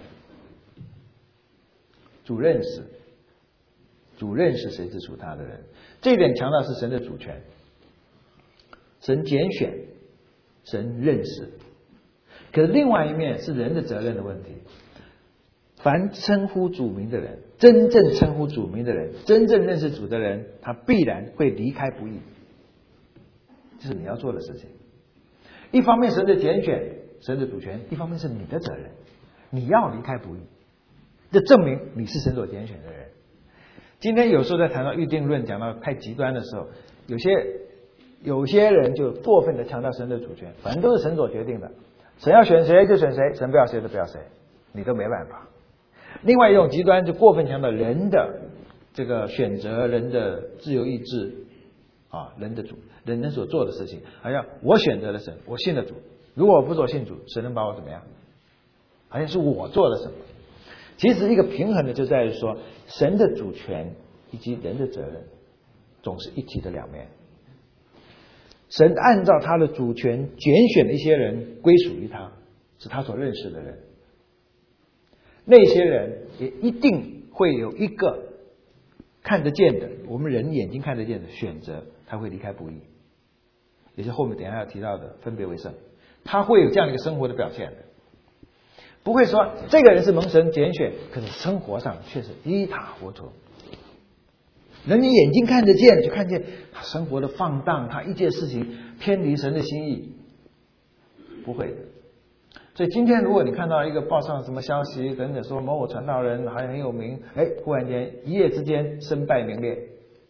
A: 主认识，主认识谁是属他的人，这一点强调是神的主权。神拣选，神认识。可是另外一面是人的责任的问题。凡称呼主名的人，真正称呼主名的人，真正认识主的人，他必然会离开不义。这是你要做的事情。一方面神的拣选，神的主权；一方面是你的责任，你要离开不义，这证明你是神所拣选的人。今天有时候在谈到预定论，讲到太极端的时候，有些有些人就过分的强调神的主权，反正都是神所决定的，神要选谁就选谁，神不要谁就不要谁，你都没办法。另外一种极端就过分强调人的这个选择，人的自由意志啊，人的主，人人所做的事情，好像我选择了神，我信了主，如果我不做信主，神能把我怎么样？好像是我做了什么。其实一个平衡的就在于说，神的主权以及人的责任总是一体的两面。神按照他的主权拣选了一些人归属于他，是他所认识的人，那些人也一定会有一个看得见的，我们人眼睛看得见的选择，他会离开不义，也是后面等一下要提到的分别为圣，他会有这样一个生活的表现的，不会说这个人是蒙神拣选，可是生活上却是一塌糊涂。人你眼睛看得见，就看见他生活的放荡，他一件事情偏离神的心意，不会的。所以今天如果你看到一个报上什么消息等等说某某传道人好像很有名，哎，忽然间一夜之间身败名裂，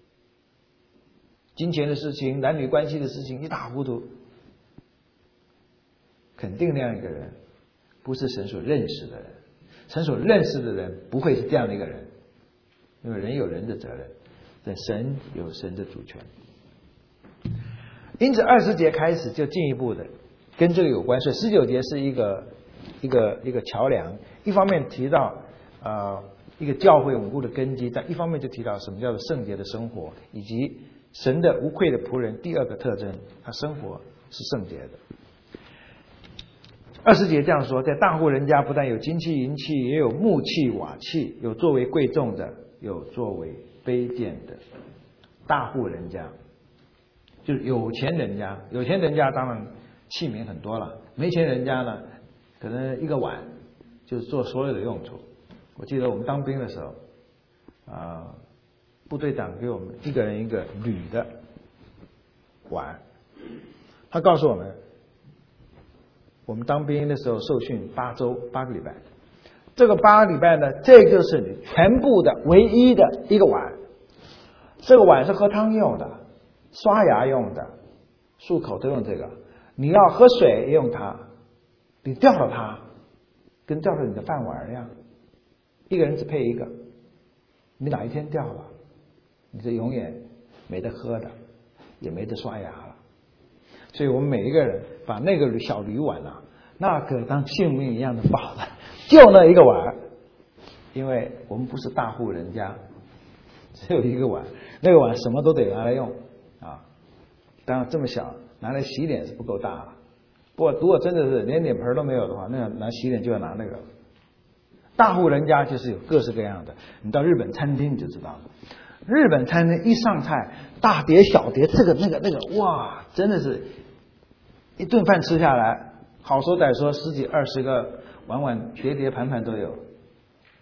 A: 金钱的事情、男女关系的事情一塌糊涂，肯定那样一个人不是神所认识的人。神所认识的人不会是这样的一个人，因为人有人的责任，但神有神的主权。因此二十节开始就进一步的跟这个有关，所以十九节是一个一个一个桥梁，一方面提到呃一个教会稳固的根基，但一方面就提到什么叫做圣洁的生活，以及神的无愧的仆人第二个特征，他生活是圣洁的。二十节这样说，在大户人家不但有金器银器，也有木器瓦器，有作为贵重的，有作为卑贱的。大户人家就是有钱人家，有钱人家当然器皿很多了，没钱人家呢，可能一个碗就是做所有的用途。我记得我们当兵的时候，啊、呃，部队长给我们一个人一个铝的碗，他告诉我们，我们当兵的时候受训八周八个礼拜，这个八个礼拜呢，这就是你全部的唯一的一个碗。这个碗是喝汤用的，刷牙用的，漱口都用这个。你要喝水也用它，你掉了它，跟掉了你的饭碗一样，一个人只配一个。你哪一天掉了，你是永远没得喝的，也没得刷牙了。所以我们每一个人把那个小铝碗啊，那可当性命一样的宝了，就那一个碗，因为我们不是大户人家，只有一个碗，那个碗什么都得拿来用啊。当然这么小，拿来洗脸是不够大了。不过如果真的是连脸盆都没有的话，那拿洗脸就要拿那个。大户人家就是有各式各样的，你到日本餐厅你就知道了。日本餐厅一上菜，大碟小碟，这个那个那个，哇，真的是一顿饭吃下来，好说歹说十几二十个碗碗碟碟盘盘都有。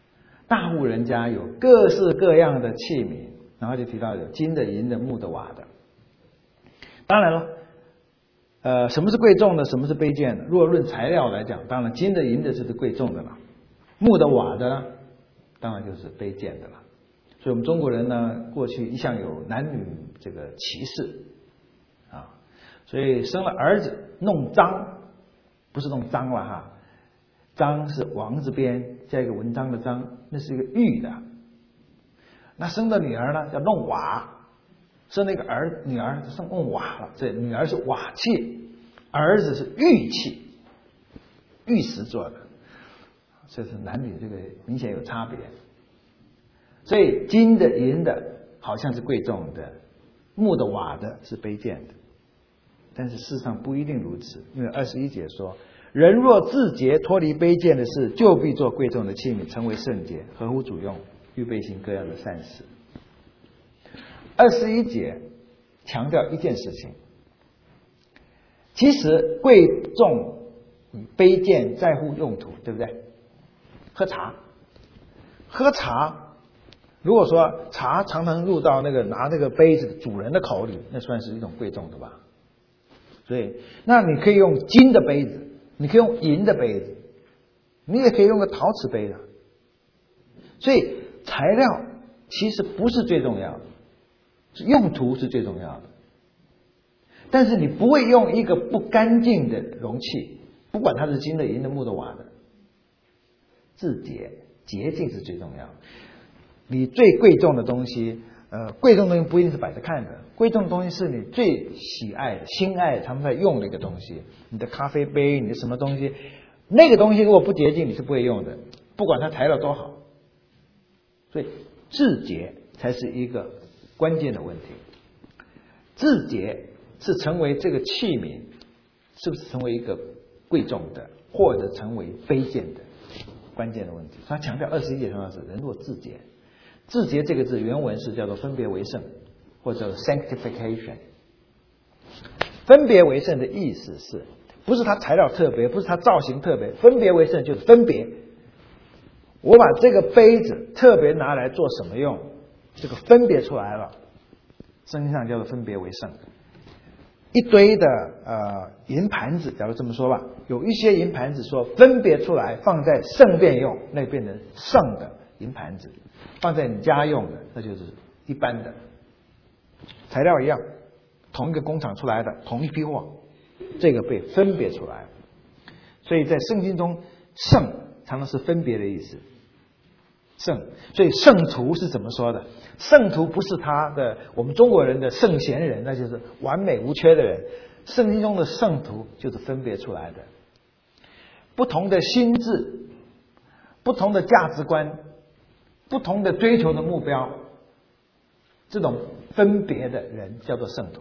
A: 大户人家有各式各样的器皿，然后就提到有金的、银的、木的、瓦的。当然了，呃，什么是贵重的，什么是卑贱的？如果论材料来讲，当然金的、银的就是贵重的了，木的、瓦的呢，当然就是卑贱的了。所以我们中国人呢，过去一向有男女这个歧视啊，所以生了儿子弄璋，不是弄脏了哈，璋是王字边加一个文章的章，那是一个玉的。那生的女儿呢，叫弄瓦。生那个儿女儿生弄瓦了，这女儿是瓦器，儿子是玉器，玉石做的，这是男女这个明显有差别。所以金的、银的好像是贵重的，木的、瓦的是卑贱的，但是事实上不一定如此，因为二十一节说，人若自洁脱离卑贱的事，就必做贵重的器皿，成为圣洁，合乎主用，预备行各样的善事。二十一节强调一件事情，其实贵重与卑贱在乎用途，对不对？喝茶，喝茶，如果说茶常常入到那个拿那个杯子主人的口里，那算是一种贵重的吧。所以，那你可以用金的杯子，你可以用银的杯子，你也可以用个陶瓷杯的。所以材料其实不是最重要的，用途是最重要的。但是你不会用一个不干净的容器，不管它是金的、银的、木的、瓦的，自洁洁净是最重要的。你最贵重的东西，呃，贵重的东西不一定是摆着看的，贵重的东西是你最喜爱的、心爱的，他们在用的一个东西。你的咖啡杯，你的什么东西，那个东西如果不洁净，你是不会用的，不管它材料多好。所以自洁才是一个关键的问题。自洁是成为这个器皿是不是成为一个贵重的，或者成为卑贱的关键的问题。他强调二十一节强调是人若自洁，自洁这个字原文是叫做分别为圣，或者 sanctification。 分别为圣的意思是不是它材料特别，不是它造型特别，分别为圣就是分别，我把这个杯子特别拿来做什么用，这个分别出来了，圣经上叫做分别为圣。一堆的呃银盘子，假如这么说吧，有一些银盘子说分别出来放在圣殿用，那变成圣的银盘子；放在你家用的，那就是一般的。材料一样，同一个工厂出来的，同一批货，这个被分别出来。所以在圣经中，圣常常是分别的意思。圣，所以圣徒是怎么说的？圣徒不是他的我们中国人的圣贤人，那就是完美无缺的人。圣经中的圣徒就是分别出来的，不同的心智、不同的价值观、不同的追求的目标，这种分别的人叫做圣徒。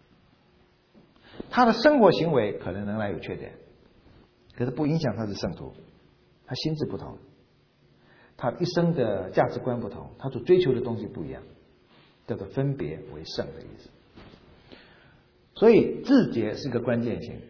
A: 他的生活行为可能仍然有缺点，可是不影响他是圣徒。他心智不同，他一生的价值观不同，他所追求的东西不一样，叫做分别为圣的意思。所以自洁是一个关键性。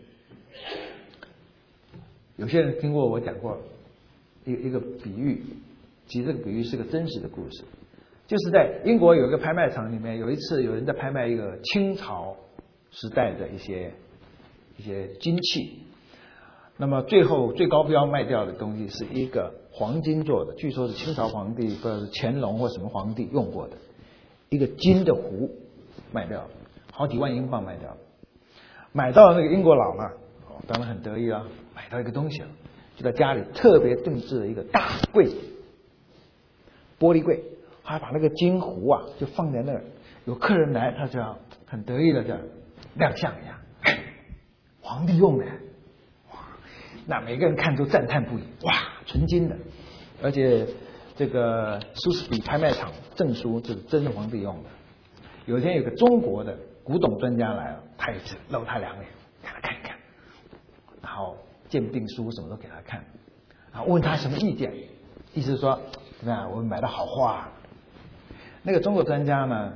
A: 有些人听过我讲过一个一个比喻，其实这个比喻是个真实的故事，就是在英国有一个拍卖场里面，有一次有人在拍卖一个清朝时代的一些一些金器，那么最后最高标卖掉的东西是一个黄金做的，据说是清朝皇帝，不知道是乾隆或什么皇帝用过的一个金的壶，卖掉好几万英镑卖掉。买到那个英国佬呢，哦，当然很得意啊，买到一个东西了，就在家里特别定制了一个大柜子，玻璃柜，还把那个金壶啊就放在那儿，有客人来，他就要很得意的这样亮相一下，皇帝用的，哇，那每个人看都赞叹不已，哇，纯金的，而且这个苏斯比拍卖场证书这是真皇帝用的。有一天有个中国的古董专家来了，他也是露他两眼，看他看一看，然后鉴定书什么都给他看，然后问他什么意见，意思是说怎么样，我们买到好货啊。那个中国专家呢，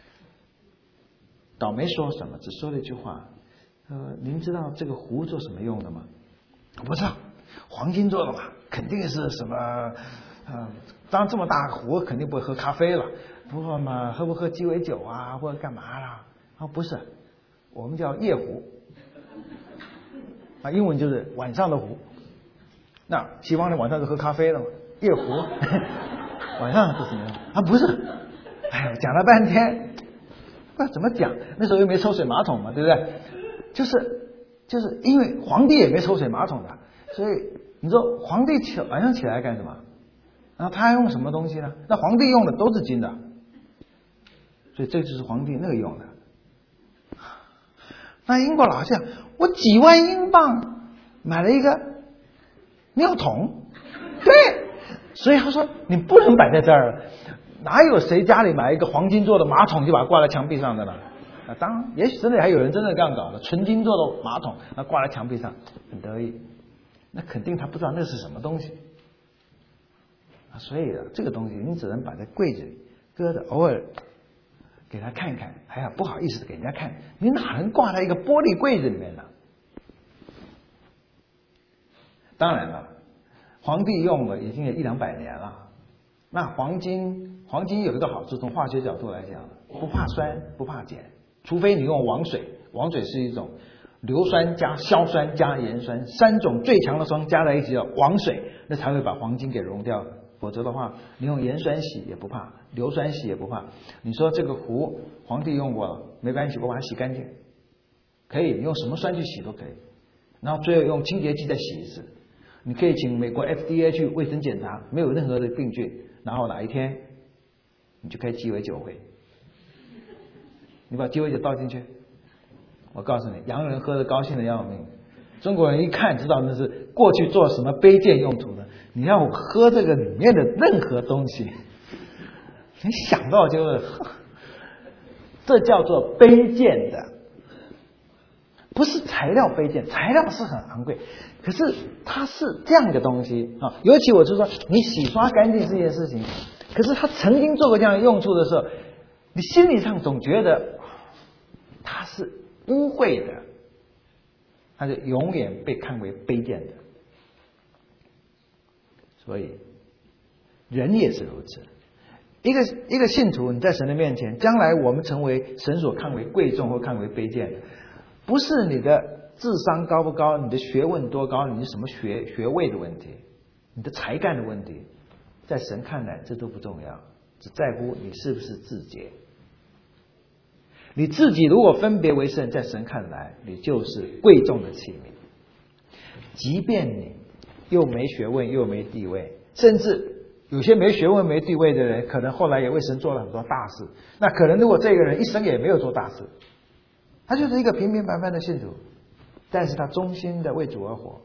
A: 倒没说什么，只说了一句话，呃，您知道这个壶做什么用的吗？我不知道，黄金做的嘛，肯定是什么呃当然这么大壶肯定不会喝咖啡了，不过嘛，喝不喝鸡尾酒啊，或者干嘛啦？啊，不是，我们叫夜壶，啊，英文就是晚上的壶。那西方人晚上是喝咖啡的嘛，夜壶，晚上是什么啊？不是，哎，讲了半天，不知道怎么讲。那时候又没抽水马桶嘛，对不对？就是就是因为皇帝也没抽水马桶的，所以你说皇帝起晚上起来干什么？然后他用什么东西呢？那皇帝用的都是金的，所以这就是皇帝那个用的。那英国老将，我几万英镑买了一个尿桶，对，所以他说你不能摆在这儿，哪有谁家里买一个黄金做的马桶就把它挂在墙壁上的呢？啊，当然，也许真的还有人真的这样搞的，纯金做的马桶，那挂在墙壁上，很得意。那肯定他不知道那是什么东西。所以这个东西你只能摆在柜子里搁着，偶尔给他看看，还要不好意思的给人家看，你哪能挂在一个玻璃柜子里面呢？当然了，皇帝用了已经有一两百年了。那黄金，黄金有一个好处，从化学角度来讲，不怕酸，不怕碱，除非你用王水，王水是一种硫酸加硝酸加盐酸三种最强的酸加在一起叫王水，那才会把黄金给溶掉。否则的话，你用盐酸洗也不怕，硫酸洗也不怕。你说这个壶皇帝用过了，没关系，我把它洗干净，可以，你用什么酸去洗都可以。然后最后用清洁剂再洗一次。你可以请美国 F D A 去卫生检查，没有任何的病菌，然后哪一天你就开鸡尾酒会，你把鸡尾酒倒进去，我告诉你，洋人喝得高兴的要命，中国人一看知道那是过去做什么卑贱用途的。你要喝这个里面的任何东西，你想到就是喝，这叫做卑贱的，不是材料卑贱，材料是很昂贵，可是它是这样的东西啊。尤其我就说，你洗刷干净这件事情，可是它曾经做过这样的用处的时候，你心理上总觉得它是污秽的，它就永远被看为卑贱的。所以人也是如此，一个一个信徒，你在神的面前，将来我们成为神所看为贵重或看为卑贱的，不是你的智商高不高，你的学问多高，你是什么学学位的问题，你的才干的问题，在神看来这都不重要，只在乎你是不是自洁。你自己如果分别为圣，在神看来你就是贵重的器皿，即便你又没学问又没地位，甚至有些没学问没地位的人，可能后来也为神做了很多大事。那可能如果这个人一生也没有做大事，他就是一个平平凡凡的信徒，但是他忠心的为主而活，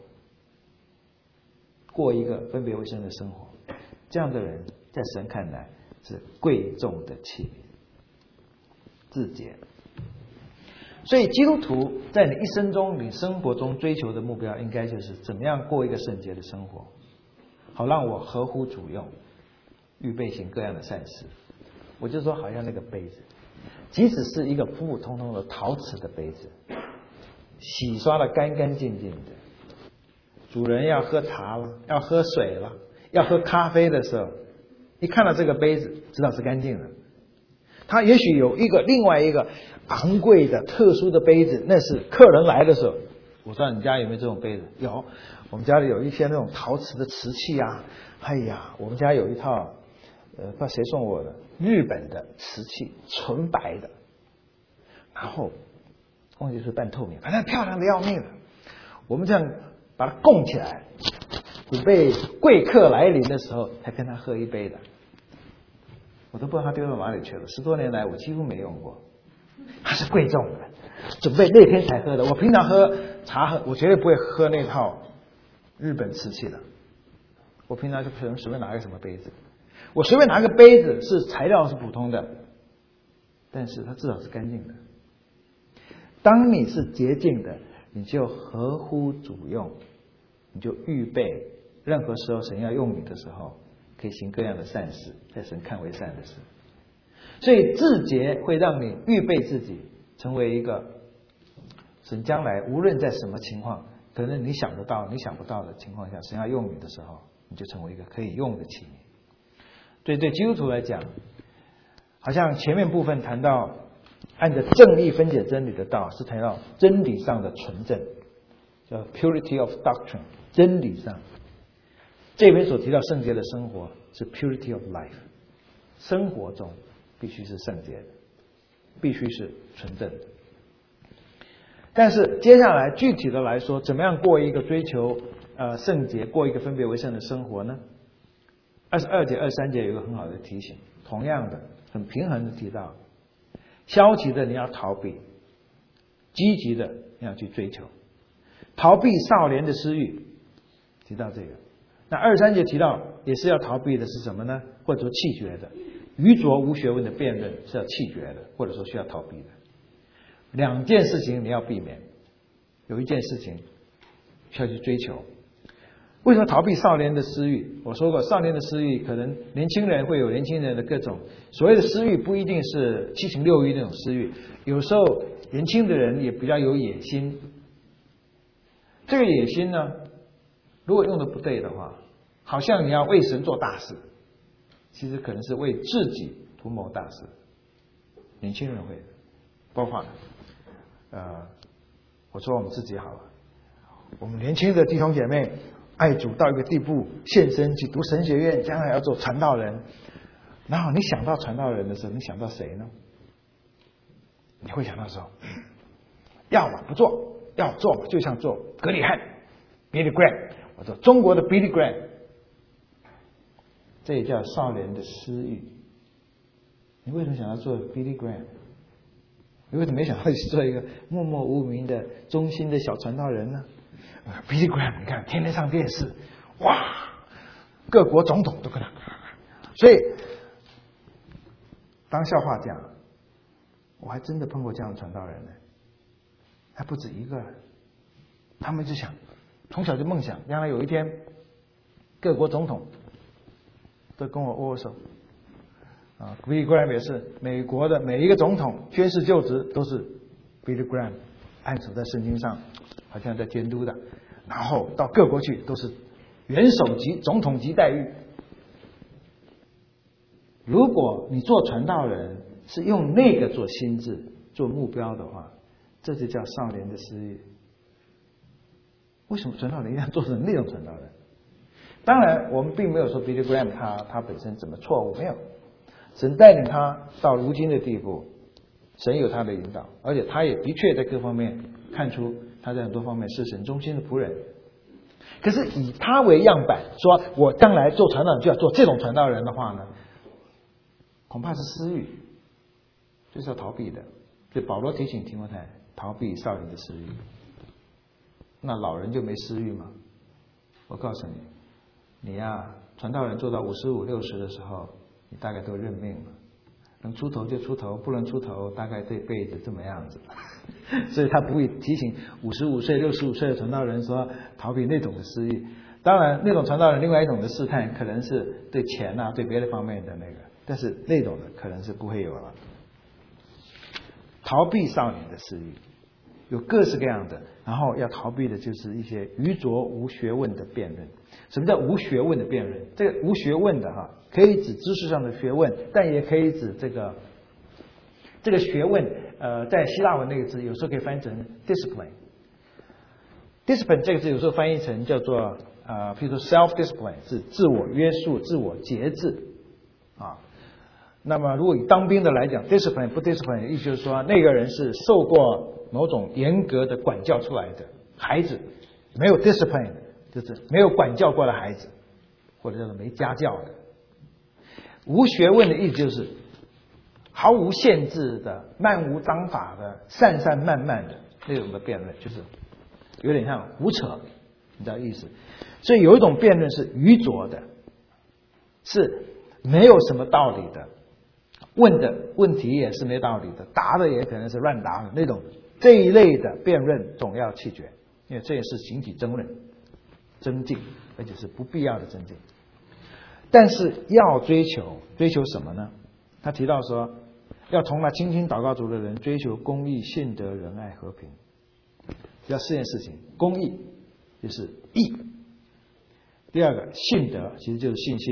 A: 过一个分别为圣的生活，这样的人在神看来是贵重的器皿，自洁。所以基督徒在你一生中，你生活中追求的目标应该就是怎么样过一个圣洁的生活，好让我合乎主用，预备行各样的善事。我就说好像那个杯子，即使是一个普普通通的陶瓷的杯子，洗刷的干干净净的，主人要喝茶了，要喝水了，要喝咖啡的时候，一看到这个杯子知道是干净的。他也许有一个另外一个昂贵的特殊的杯子，那是客人来的时候。我不知道你家有没有这种杯子？有，我们家里有一些那种陶瓷的瓷器啊。哎呀，我们家有一套，呃，不知道谁送我的，日本的瓷器，纯白的，然后忘记是半透明，反正漂亮的要命了。我们这样把它供起来，准备贵客来临的时候才跟他喝一杯的。我都不知道他丢到哪里去了，十多年来我几乎没用过。它是贵重的，准备那天才喝的。我平常喝茶，我绝对不会喝那套日本瓷器的。我平常就可能随便拿个什么杯子，我随便拿个杯子是材料是普通的，但是它至少是干净的。当你是洁净的，你就合乎主用，你就预备任何时候神要用你的时候，可以行各样的善事，在神看为善的事。所以自洁会让你预备自己成为一个神将来无论在什么情况，可能你想得到你想不到的情况下，神要用你的时候，你就成为一个可以用的器皿。 所以对基督徒来讲，好像前面部分谈到按着正义分解真理的道，是谈到真理上的纯正，叫 purity of doctrine， 真理上。这边所提到圣洁的生活是 purity of life， 生活中必须是圣洁的，必须是纯正的。但是接下来具体的来说，怎么样过一个追求呃圣洁、过一个分别为圣的生活呢？二十二节、二十三节有一个很好的提醒，同样的很平衡的提到，消极的你要逃避，积极的你要去追求。逃避少年的私欲，提到这个。那二十三节提到也是要逃避的是什么呢？或者说弃绝的，愚拙无学问的辩论是要弃绝的，或者说需要逃避的。两件事情你要避免，有一件事情需要去追求。为什么逃避少年的私欲？我说过，少年的私欲可能年轻人会有年轻人的各种所谓的私欲，不一定是七情六欲那种私欲，有时候年轻的人也比较有野心。这个野心呢，如果用的不对的话，好像你要为神做大事，其实可能是为自己图谋大事。年轻人会的，包括呃，我说我们自己好了，我们年轻的弟兄姐妹爱主到一个地步，献身去读神学院，将来要做传道人。然后你想到传道人的时候，你想到谁呢？你会想到说，要么不做，要做嘛，就像做格里汉 Billy Graham， 我说中国的 Billy Graham， 这也叫少年的私欲。你为什么想要做 Billy Graham？ 你为什么没想到做一个默默无名的忠心的小传道人呢？Billy Graham， 你看天天上电视，哇，各国总统都跟他，所以当笑话讲，我还真的碰过这样的传道人呢，还不止一个。他们就想，从小就梦想，将来有一天，各国总统都跟我握握手。啊 ，Billy Graham 也是美国的每一个总统宣誓就职都是 Billy Graham 按手在圣经上，好像在监督的。然后到各国去都是元首级、总统级待遇。如果你做传道人是用那个做心智、做目标的话，这就叫少年的私欲。为什么传道人一定要做成那种传道人？当然，我们并没有说 Billy Graham 他他本身怎么错误，没有。神带领他到如今的地步，神有他的引导，而且他也的确在各方面看出他在很多方面是神忠心的仆人。可是以他为样板，说我将来做传道人就要做这种传道人的话呢，恐怕是私欲，这是要逃避的。所以保罗提醒提摩太逃避少年的私欲。那老人就没私欲吗？我告诉你，你呀、啊，传道人做到五十五六十的时候，你大概都认命了，能出头就出头，不能出头大概这辈子这么样子。所以他不会提醒五十五岁六十五岁的传道人说逃避那种的私欲。当然那种传道人另外一种的试探可能是对钱啊对别的方面的那个，但是那种的可能是不会有了。逃避少年的私欲有各式各样的，然后要逃避的就是一些愚拙无学问的辩论。什么叫无学问的辩论？这个无学问的哈，可以指知识上的学问，但也可以指这个这个学问。呃，在希腊文那个字有时候可以翻译成 discipline。discipline 这个字有时候翻译成叫做呃，譬如说 self discipline 是自我约束、自我节制啊。那么如果以当兵的来讲 ，discipline 不 discipline 意思就是说那个人是受过某种严格的管教出来的孩子，没有 discipline 就是没有管教过的孩子，或者叫做没家教的。无学问的意思就是毫无限制的、漫无章法的、散散漫漫的那种的辩论，就是有点像胡扯，你知道意思？所以有一种辩论是愚拙的，是没有什么道理的，问的问题也是没道理的，答的也可能是乱答的那种。这一类的辩论总要弃绝，因为这也是形体争论、增进，而且是不必要的增进。但是要追求，追求什么呢？他提到说，要从那清心祷告主的人追求公义、信德、仁爱、和平。要四件事情：公义就是义；第二个信德其实就是信心；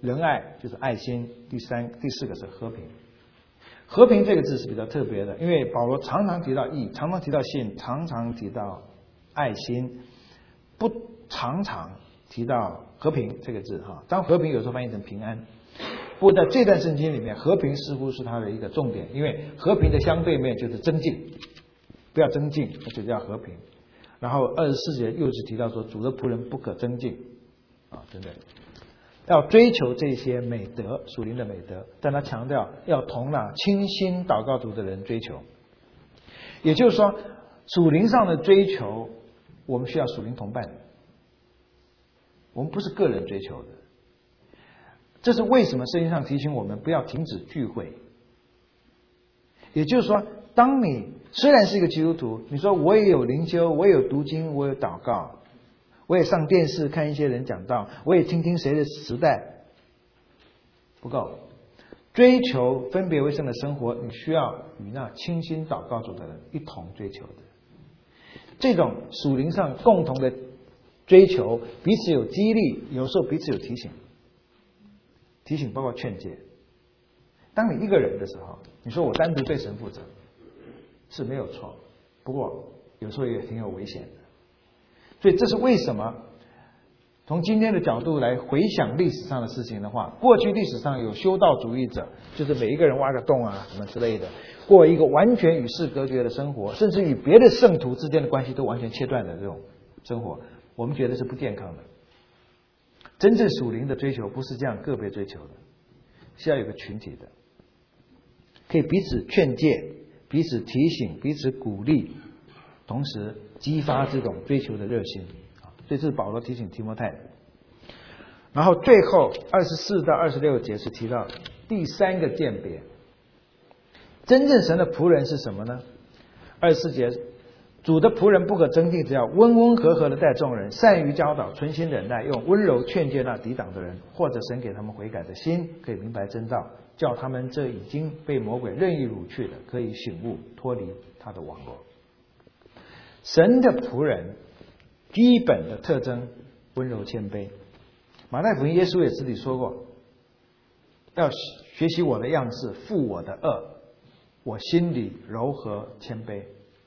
A: 仁爱就是爱心，第三第四个是和平。和平这个字是比较特别的，因为保罗常常提到义，常常提到信，常常提到爱心，不常常提到和平这个字哈。当和平有时候翻译成平安，不过在这段圣经里面，和平似乎是它的一个重点，因为和平的相对面就是增进，不要增进，那就叫和平。然后二十四节又是提到说，主的仆人不可增进啊，等等。要追求这些美德，属灵的美德，但他强调要同那清心祷告主的人追求。也就是说，属灵上的追求，我们需要属灵同伴，我们不是个人追求的。这是为什么圣经上提醒我们不要停止聚会。也就是说，当你虽然是一个基督徒，你说我也有灵修，我也有读经，我有祷告，我也上电视看一些人讲道，我也听听谁的时代，不够。追求分别为圣的生活，你需要与那清心祷告主的人一同追求的。这种属灵上共同的追求，彼此有激励，有时候彼此有提醒，提醒包括劝诫。当你一个人的时候，你说我单独对神负责是没有错，不过有时候也挺有危险的。所以这是为什么从今天的角度来回想历史上的事情的话，过去历史上有修道主义者，就是每一个人挖个洞啊什么之类的，过一个完全与世隔绝的生活，甚至与别的圣徒之间的关系都完全切断的这种生活，我们觉得是不健康的。真正属灵的追求不是这样个别追求的，是要有个群体的，可以彼此劝诫，彼此提醒，彼此鼓励，同时激发这种追求的热心。所以这是保罗提醒提摩太。然后最后二十四到二十六节是提到第三个鉴别，真正神的仆人是什么呢？二十四节，主的仆人不可争竞，只要温温和和的待众人，善于教导，存心忍耐，用温柔劝诫那抵挡的人，或者神给他们悔改的心，可以明白真道，叫他们这已经被魔鬼任意掳去的，可以醒悟脱离他的网络。神的仆人基本的特征温柔谦卑。马太福音耶稣也自己说过，要学习我的样式，负我的恶，我心里柔和谦卑。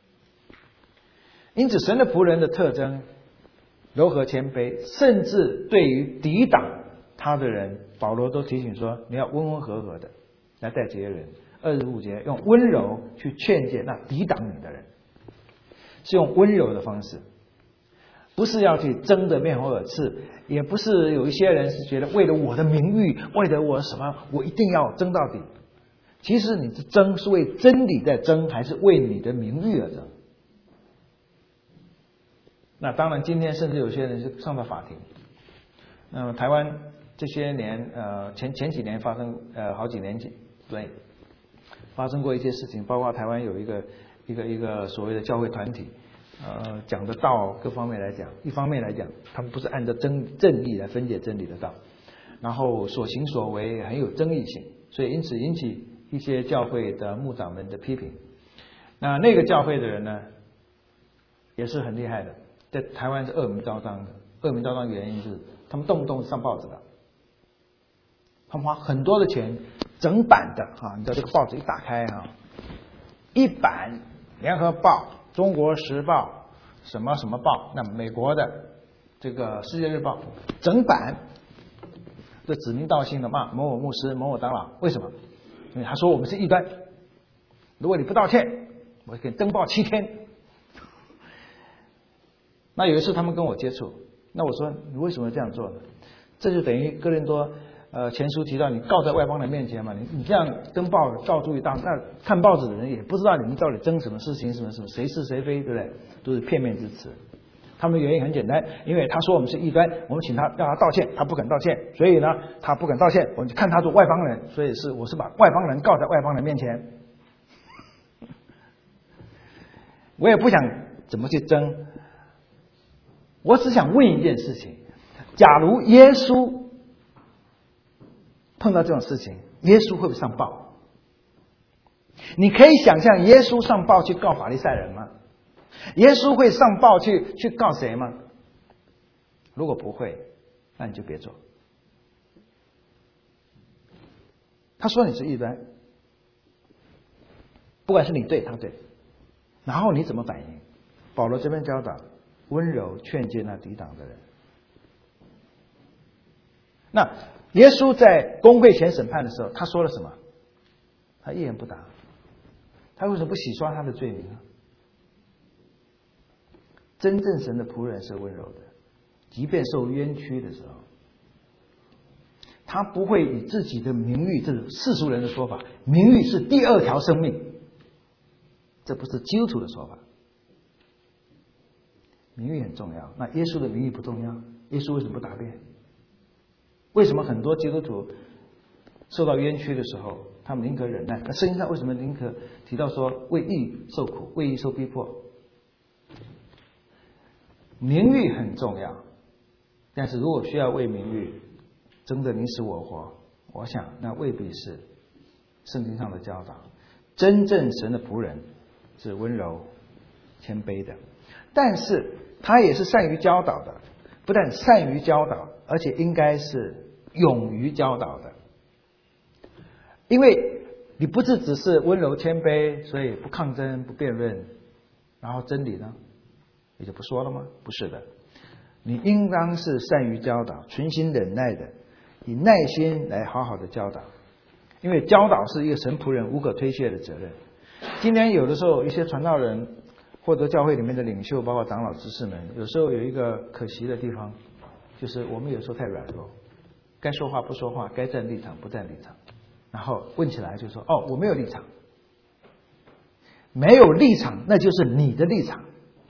A: 因此神的仆人的特征柔和谦卑，甚至对于抵挡他的人，保罗都提醒说，你要温温和和的来待这些人。二十五节用温柔去劝诫那抵挡你的人，是用温柔的方式，不是要去争得面红耳赤，也不是有一些人是觉得为了我的名誉，为了我什么，我一定要争到底。其实你的争是为真理在争，还是为你的名誉而争？那当然，今天甚至有些人是上到法庭。那么台湾这些年，呃，前前几年发生，呃，好几年前对，发生过一些事情，包括台湾有一个一个一个所谓的教会团体。呃，讲的道各方面来讲，一方面来讲，他们不是按照真正义来分解真理的道，然后所行所为很有争议性，所以因此引起一些教会的牧长们的批评。那那个教会的人呢，也是很厉害的，在台湾是恶名昭彰的。恶名昭彰的原因是，他们动不动上报纸的，他们花很多的钱，整版的哈，你知道这个报纸一打开哈，一版联合报。中国时报什么什么报，那美国的这个世界日报整版这指名道姓的骂某某牧师某某长老，为什么？因为他说我们是异端，如果你不道歉，我给你登报七天。那有一次他们跟我接触，那我说你为什么这样做呢？这就等于哥林多呃前书提到你告在外邦人面前嘛，你你这样登报告诸于大，那看报纸的人也不知道你们到底争什么事情，什么什么谁是谁非，对不对？都是片面之词。他们的原因很简单，因为他说我们是异端，我们请他让他道歉，他不肯道歉，所以呢他不肯道歉，我们就看他做外邦人，所以是我是把外邦人告在外邦人面前。我也不想怎么去争，我只想问一件事情：假如耶稣碰到这种事情，耶稣会不会上报？你可以想象耶稣上报去告法利赛人吗？耶稣会上报去去告谁吗？如果不会，那你就别做。 他说你是异端，不管是你对他对，然后你怎么反应？保罗这边教导温柔劝诫那抵挡的人。那耶稣在公会前审判的时候，他说了什么？他一言不答。他为什么不洗刷他的罪名呢？真正神的仆人是温柔的，即便受冤屈的时候，他不会以自己的名誉，这是世俗人的说法，名誉是第二条生命，这不是基督徒的说法。名誉很重要，那耶稣的名誉不重要？耶稣为什么不答辩？为什么很多基督徒受到冤屈的时候，他们宁可忍耐？那圣经上为什么宁可提到说为义受苦，为义受逼迫？名誉很重要，但是如果需要为名誉争得你死我活，我想那未必是圣经上的教导。真正神的仆人是温柔谦卑的，但是他也是善于教导的，不但善于教导，而且应该是勇于教导的。因为你不是只是温柔谦卑，所以不抗争不辩论，然后真理呢也就不说了吗？不是的，你应当是善于教导，存心忍耐的，以耐心来好好的教导。因为教导是一个神仆人无可推卸的责任。今天有的时候一些传道人或者教会里面的领袖，包括长老执事们，有时候有一个可惜的地方，就是我们有时候太软弱，该说话不说话，该站立场不站立场，然后问起来就说哦我没有立场。没有立场那就是你的立场，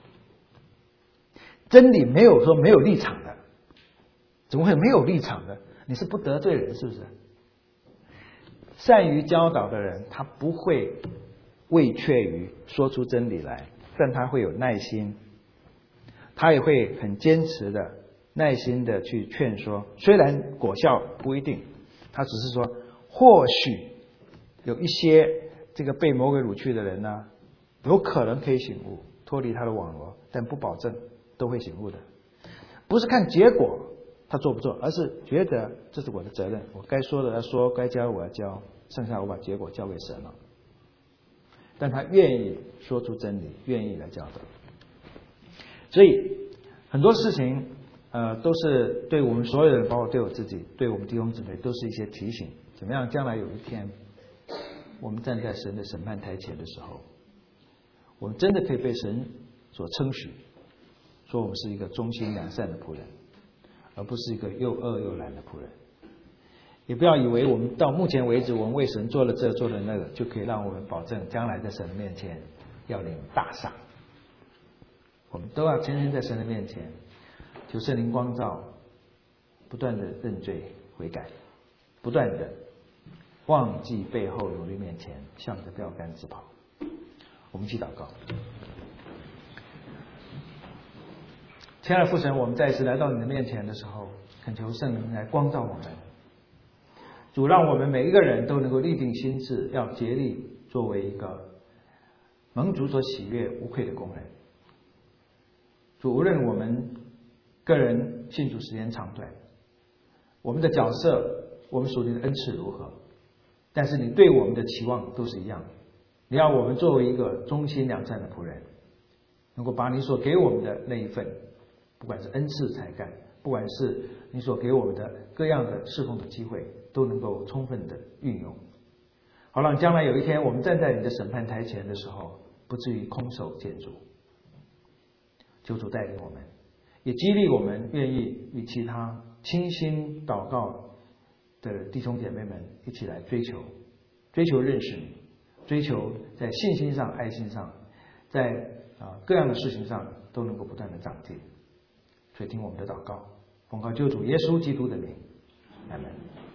A: 真理没有说没有立场的，怎么会没有立场的？你是不得罪人是不是？善于教导的人，他不会畏怯于说出真理来，但他会有耐心，他也会很坚持的耐心的去劝说，虽然果效不一定，他只是说或许有一些这个被魔鬼掳去的人呢，有可能可以醒悟，脱离他的网罗，但不保证都会醒悟的。不是看结果他做不做，而是觉得这是我的责任，我该说的要说，该教的我要教，剩下我把结果交给神了。但他愿意说出真理，愿意来教导。所以很多事情呃，都是对我们所有人，包括对我自己，对我们弟兄姊妹，都是一些提醒，怎么样将来有一天我们站在神的审判台前的时候，我们真的可以被神所称许，说我们是一个忠心良善的仆人，而不是一个又恶又懒的仆人。也不要以为我们到目前为止我们为神做了这做了那个，就可以让我们保证将来在神的面前要领大赏。我们都要天天在神的面前求圣灵光照，不断的认罪悔改，不断的忘记背后努力面前向着标杆直跑。我们一起祷告。亲爱的父神，我们再一次来到你的面前的时候，恳求圣灵来光照我们。主，让我们每一个人都能够立定心志，要竭力作为一个蒙主所喜悦无愧的工人。主，无论我们个人信主时间长短，我们的角色，我们属灵的恩赐如何，但是你对我们的期望都是一样的。你要我们作为一个忠心良善的仆人，能够把你所给我们的那一份，不管是恩赐才干，不管是你所给我们的各样的侍奉的机会，都能够充分的运用，好让将来有一天我们站在你的审判台前的时候，不至于空手见主。求主带领我们，也激励我们愿意与其他倾心祷告的弟兄姐妹们一起来追求追求认识你，追求在信心上爱心上，在啊各样的事情上都能够不断的长进。所以听我们的祷告，奉靠救主耶稣基督的名，阿们。